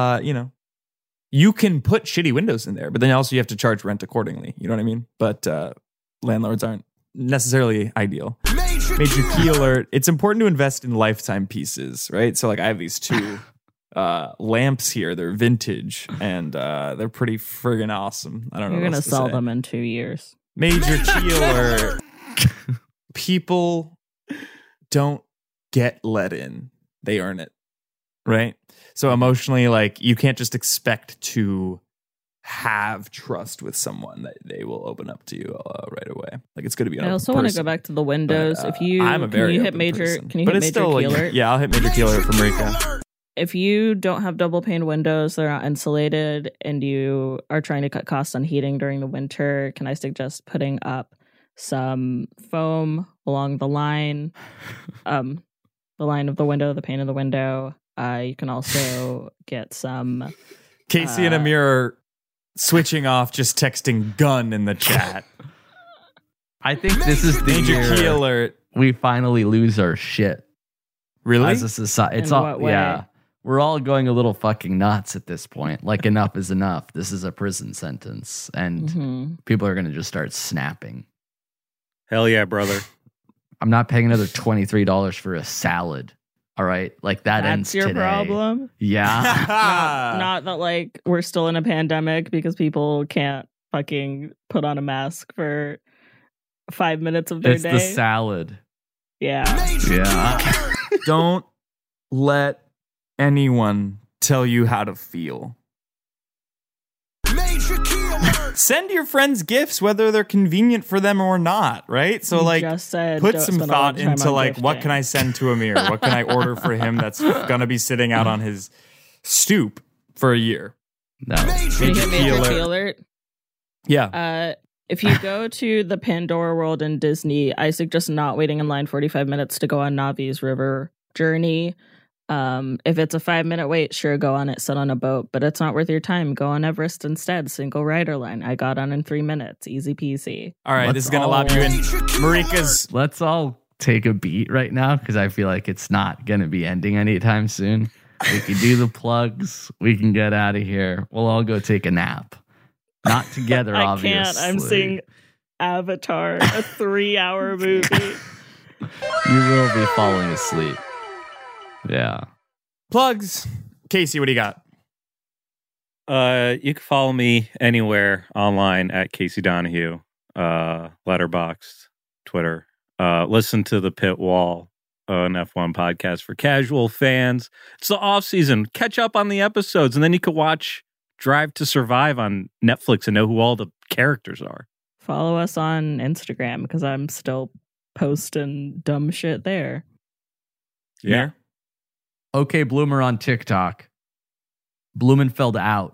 Speaker 4: you can put shitty windows in there, but then also you have to charge rent accordingly. You know what I mean? But landlords aren't necessarily ideal. Major key alert. It's important to invest in lifetime pieces, right? So like I have these two lamps here. They're vintage and they're pretty friggin' awesome. I don't know.
Speaker 8: You're going to sell them in 2 years.
Speaker 4: Major key alert. People don't get let in. They earn it, right? So emotionally, like you can't just expect to have trust with someone that they will open up to you right away. Like it's going to be.
Speaker 8: I also want to go back to the windows.
Speaker 4: But,
Speaker 8: if you,
Speaker 4: I'm a very
Speaker 8: can you hit
Speaker 4: open
Speaker 8: major?
Speaker 4: person.
Speaker 8: Can you
Speaker 4: but
Speaker 8: hit
Speaker 4: it's
Speaker 8: major
Speaker 4: still
Speaker 8: key
Speaker 4: like,
Speaker 8: alert?
Speaker 4: yeah, I'll hit major key alert for Marika.
Speaker 8: If you don't have double pane windows, they're not insulated, and you are trying to cut costs on heating during the winter, can I suggest putting up some foam along the line of the window, the pane of the window? You can also get some.
Speaker 4: Casey and Amir are switching off, just texting gun in the chat.
Speaker 3: I think this is the
Speaker 4: major
Speaker 3: year
Speaker 4: key alert.
Speaker 3: We finally lose our shit.
Speaker 4: Really?
Speaker 3: As a society, it's
Speaker 8: In
Speaker 3: all
Speaker 8: what way?
Speaker 3: yeah. We're all going a little fucking nuts at this point. Like enough is enough. This is a prison sentence, and people are going to just start snapping.
Speaker 7: Hell yeah, brother!
Speaker 3: I'm not paying another $23 for a salad. All right, like that ends
Speaker 8: That's your
Speaker 3: today.
Speaker 8: problem.
Speaker 3: Yeah.
Speaker 8: Not that like we're still in a pandemic because people can't fucking put on a mask for 5 minutes of their
Speaker 3: It's
Speaker 8: day.
Speaker 3: the salad.
Speaker 8: Yeah.
Speaker 3: Yeah.
Speaker 4: Don't let anyone tell you how to feel. Send your friends gifts whether they're convenient for them or not, right? So
Speaker 8: You
Speaker 4: like
Speaker 8: just said
Speaker 4: put
Speaker 8: don't
Speaker 4: some
Speaker 8: spend a lot
Speaker 4: thought
Speaker 8: of time
Speaker 4: into
Speaker 8: on
Speaker 4: like what
Speaker 8: gifting.
Speaker 4: can I send to Amir? What can I order for him that's gonna be sitting out on his stoop for a year?
Speaker 3: No.
Speaker 8: Can you hit major key alert?
Speaker 4: Yeah.
Speaker 8: If you go to the Pandora World in Disney, I suggest not waiting in line 45 minutes to go on Navi's river journey. If it's a 5-minute wait, sure, go on it, sit on a boat, but it's not worth your time. Go on Everest instead, single rider line. I got on in 3 minutes, easy peasy.
Speaker 4: All right, this is gonna lob you in Marika's.
Speaker 3: Let's all take a beat right now because I feel like it's not gonna be ending anytime soon. We can do the plugs. We can get out of here. We'll all go take a nap. Not together,
Speaker 8: I
Speaker 3: obviously.
Speaker 8: can't. I'm seeing Avatar, a 3-hour movie.
Speaker 3: You will be falling asleep. Yeah.
Speaker 4: Plugs. Casey, what do you got?
Speaker 7: You can follow me anywhere online at Casey Donahue, Letterboxd, Twitter. Listen to the Pit Wall, an F1 podcast for casual fans. It's the off season. Catch up on the episodes, and then you could watch Drive to Survive on Netflix and know who all the characters are.
Speaker 8: Follow us on Instagram because I'm still posting dumb shit there.
Speaker 7: Yeah.
Speaker 3: Okay, Bloomer on TikTok. Blumenfeld out.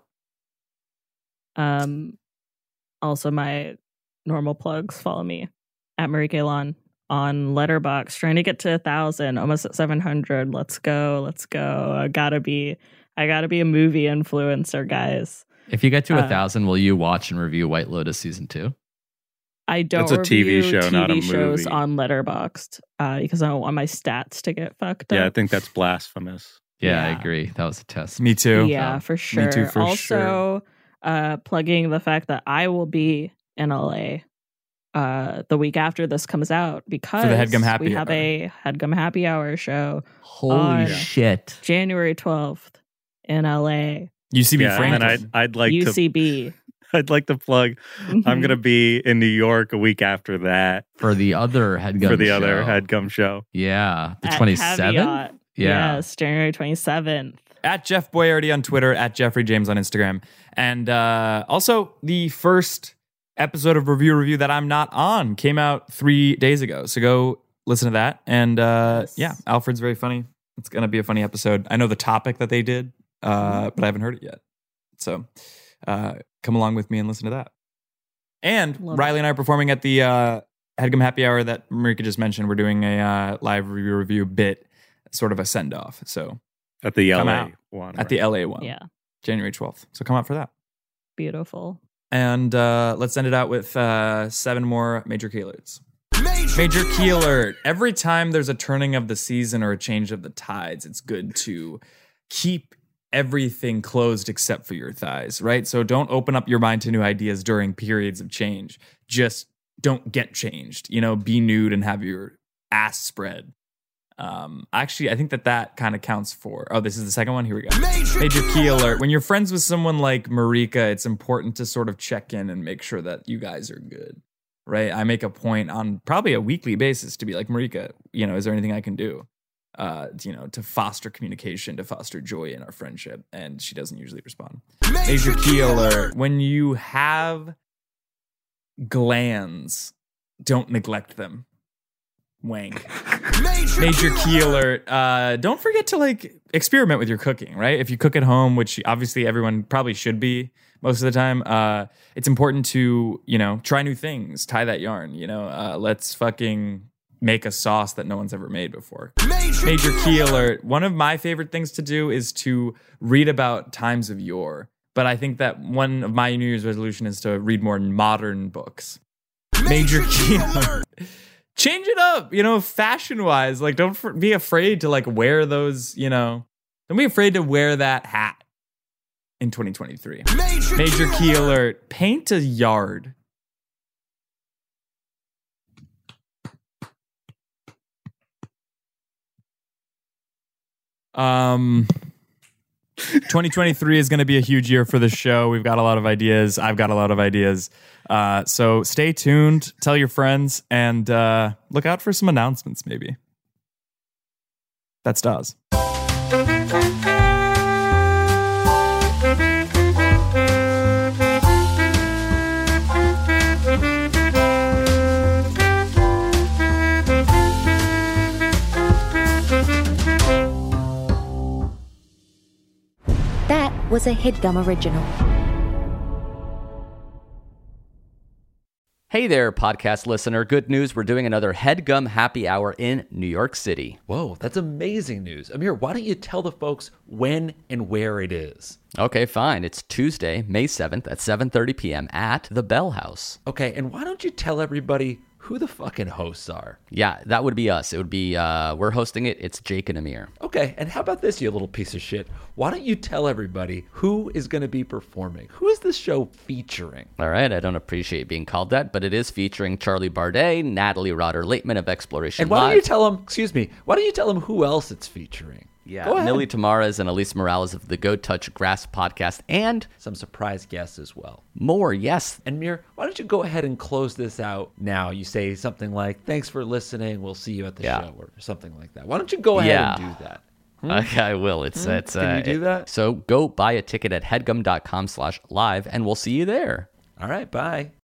Speaker 8: Also, my normal plugs. Follow me at Marie Kalon on Letterboxd. Trying to get to 1,000, almost at 700. Let's go. I gotta be a movie influencer, guys.
Speaker 3: If you get to 1,000, will you watch and review White Lotus season 2?
Speaker 8: I don't.
Speaker 7: It's a TV
Speaker 8: review
Speaker 7: show, not a
Speaker 8: shows
Speaker 7: movie.
Speaker 8: on Letterboxd because I don't want my stats to get fucked up.
Speaker 7: Yeah, I think that's blasphemous.
Speaker 3: Yeah, I
Speaker 8: Yeah.
Speaker 3: agree. That was a test.
Speaker 4: Me too.
Speaker 8: Yeah, for sure.
Speaker 4: Me too, for
Speaker 8: also, plugging the fact that I will be in LA the week after this comes out because
Speaker 4: For the Headgum Happy
Speaker 8: we have a Headgum Happy Hour show
Speaker 3: Holy
Speaker 8: on
Speaker 3: shit.
Speaker 8: January 12th in LA.
Speaker 4: UCB
Speaker 7: Yeah, and
Speaker 4: Franklin.
Speaker 7: I'd like to
Speaker 8: UCB.
Speaker 7: I'd like to plug. I'm gonna be in New York a week after that
Speaker 3: For the other Headgum
Speaker 7: for the
Speaker 3: show.
Speaker 7: other Headgum show.
Speaker 3: Yeah. The
Speaker 8: At
Speaker 3: 27th?
Speaker 8: Caveat.
Speaker 3: Yeah.
Speaker 8: Yes, January 27th.
Speaker 4: At Jeff Boyardi on Twitter, at Jeffrey James on Instagram. And also, the first episode of Review that I'm not on came out 3 days ago. So go listen to that. And yeah, Alfred's very funny. It's going to be a funny episode. I know the topic that they did, but I haven't heard it yet. So come along with me and listen to that. And
Speaker 8: Love
Speaker 4: Riley and I are performing at the Headgum Happy Hour that Marika just mentioned. We're doing a live review bit, sort of a send-off. So
Speaker 7: At the
Speaker 4: Come
Speaker 7: LA
Speaker 4: out.
Speaker 7: one.
Speaker 4: at the LA one,
Speaker 8: Yeah,
Speaker 4: January 12th. So come out for that.
Speaker 8: beautiful.
Speaker 4: And let's end it out with 7 more major key alerts. Major key alert. Every time there's a turning of the season or a change of the tides, it's good to keep everything closed except for your thighs, right? So don't open up your mind to new ideas during periods of change. Just don't get changed. Be nude and have your ass spread. Actually, I think that kind of counts for. Oh, this is the second one. Here we go. Major key alert. When you're friends with someone like Marika, it's important to sort of check in and make sure that you guys are good, right? I make a point on probably a weekly basis to be like, Marika, is there anything I can do, to foster communication, to foster joy in our friendship? And she doesn't usually respond. Major key alert. When you have glands, don't neglect them. Wank. Major key alert. Don't forget to experiment with your cooking, right? If you cook at home, which obviously everyone probably should be most of the time, it's important to, try new things, tie that yarn, let's fucking make a sauce that no one's ever made before. Major key alert. One of my favorite things to do is to read about times of yore. But I think that one of my New Year's resolution is to read more modern books. Major key alert. Change it up, fashion-wise. Don't be afraid to wear those, don't be afraid to wear that hat in 2023. Major key alert. Paint a yard. Um 2023 is going to be a huge year for the show. We've got a lot of ideas. I've got a lot of ideas. So stay tuned, tell your friends, and look out for some announcements, maybe. That's Dawes.
Speaker 1: That was a HeadGum original.
Speaker 11: Hey there, podcast listener. Good news. We're doing another HeadGum Happy Hour in New York City.
Speaker 12: Whoa, that's amazing news. Amir, why don't you tell the folks when and where it is?
Speaker 11: Okay, fine. It's Tuesday, May 7th at 7:30 p.m. at the Bell House.
Speaker 12: Okay, and why don't you tell everybody who the fucking hosts are?
Speaker 11: Yeah, that would be us. It would be, we're hosting it. It's Jake and Amir.
Speaker 12: Okay, and how about this, you little piece of shit? Why don't you tell everybody who is going to be performing? Who is this show featuring?
Speaker 11: All right, I don't appreciate being called that, but it is featuring Charlie Bardet, Natalie Rotter-Laitman of Exploration
Speaker 12: And why
Speaker 11: Live.
Speaker 12: don't you tell them who else it's featuring?
Speaker 11: Yeah, Millie Tamaras and Elise Morales of the Go Touch Grass podcast, and
Speaker 12: some surprise guests as well.
Speaker 11: More, yes.
Speaker 12: And Mir, why don't you go ahead and close this out now? You say something like, thanks for listening, we'll see you at the show, or something like that. Why don't you go ahead and do that?
Speaker 11: Okay, I will.
Speaker 12: Can you do that?
Speaker 11: So go buy a ticket at headgum.com/live, and we'll see you there.
Speaker 12: All right, bye.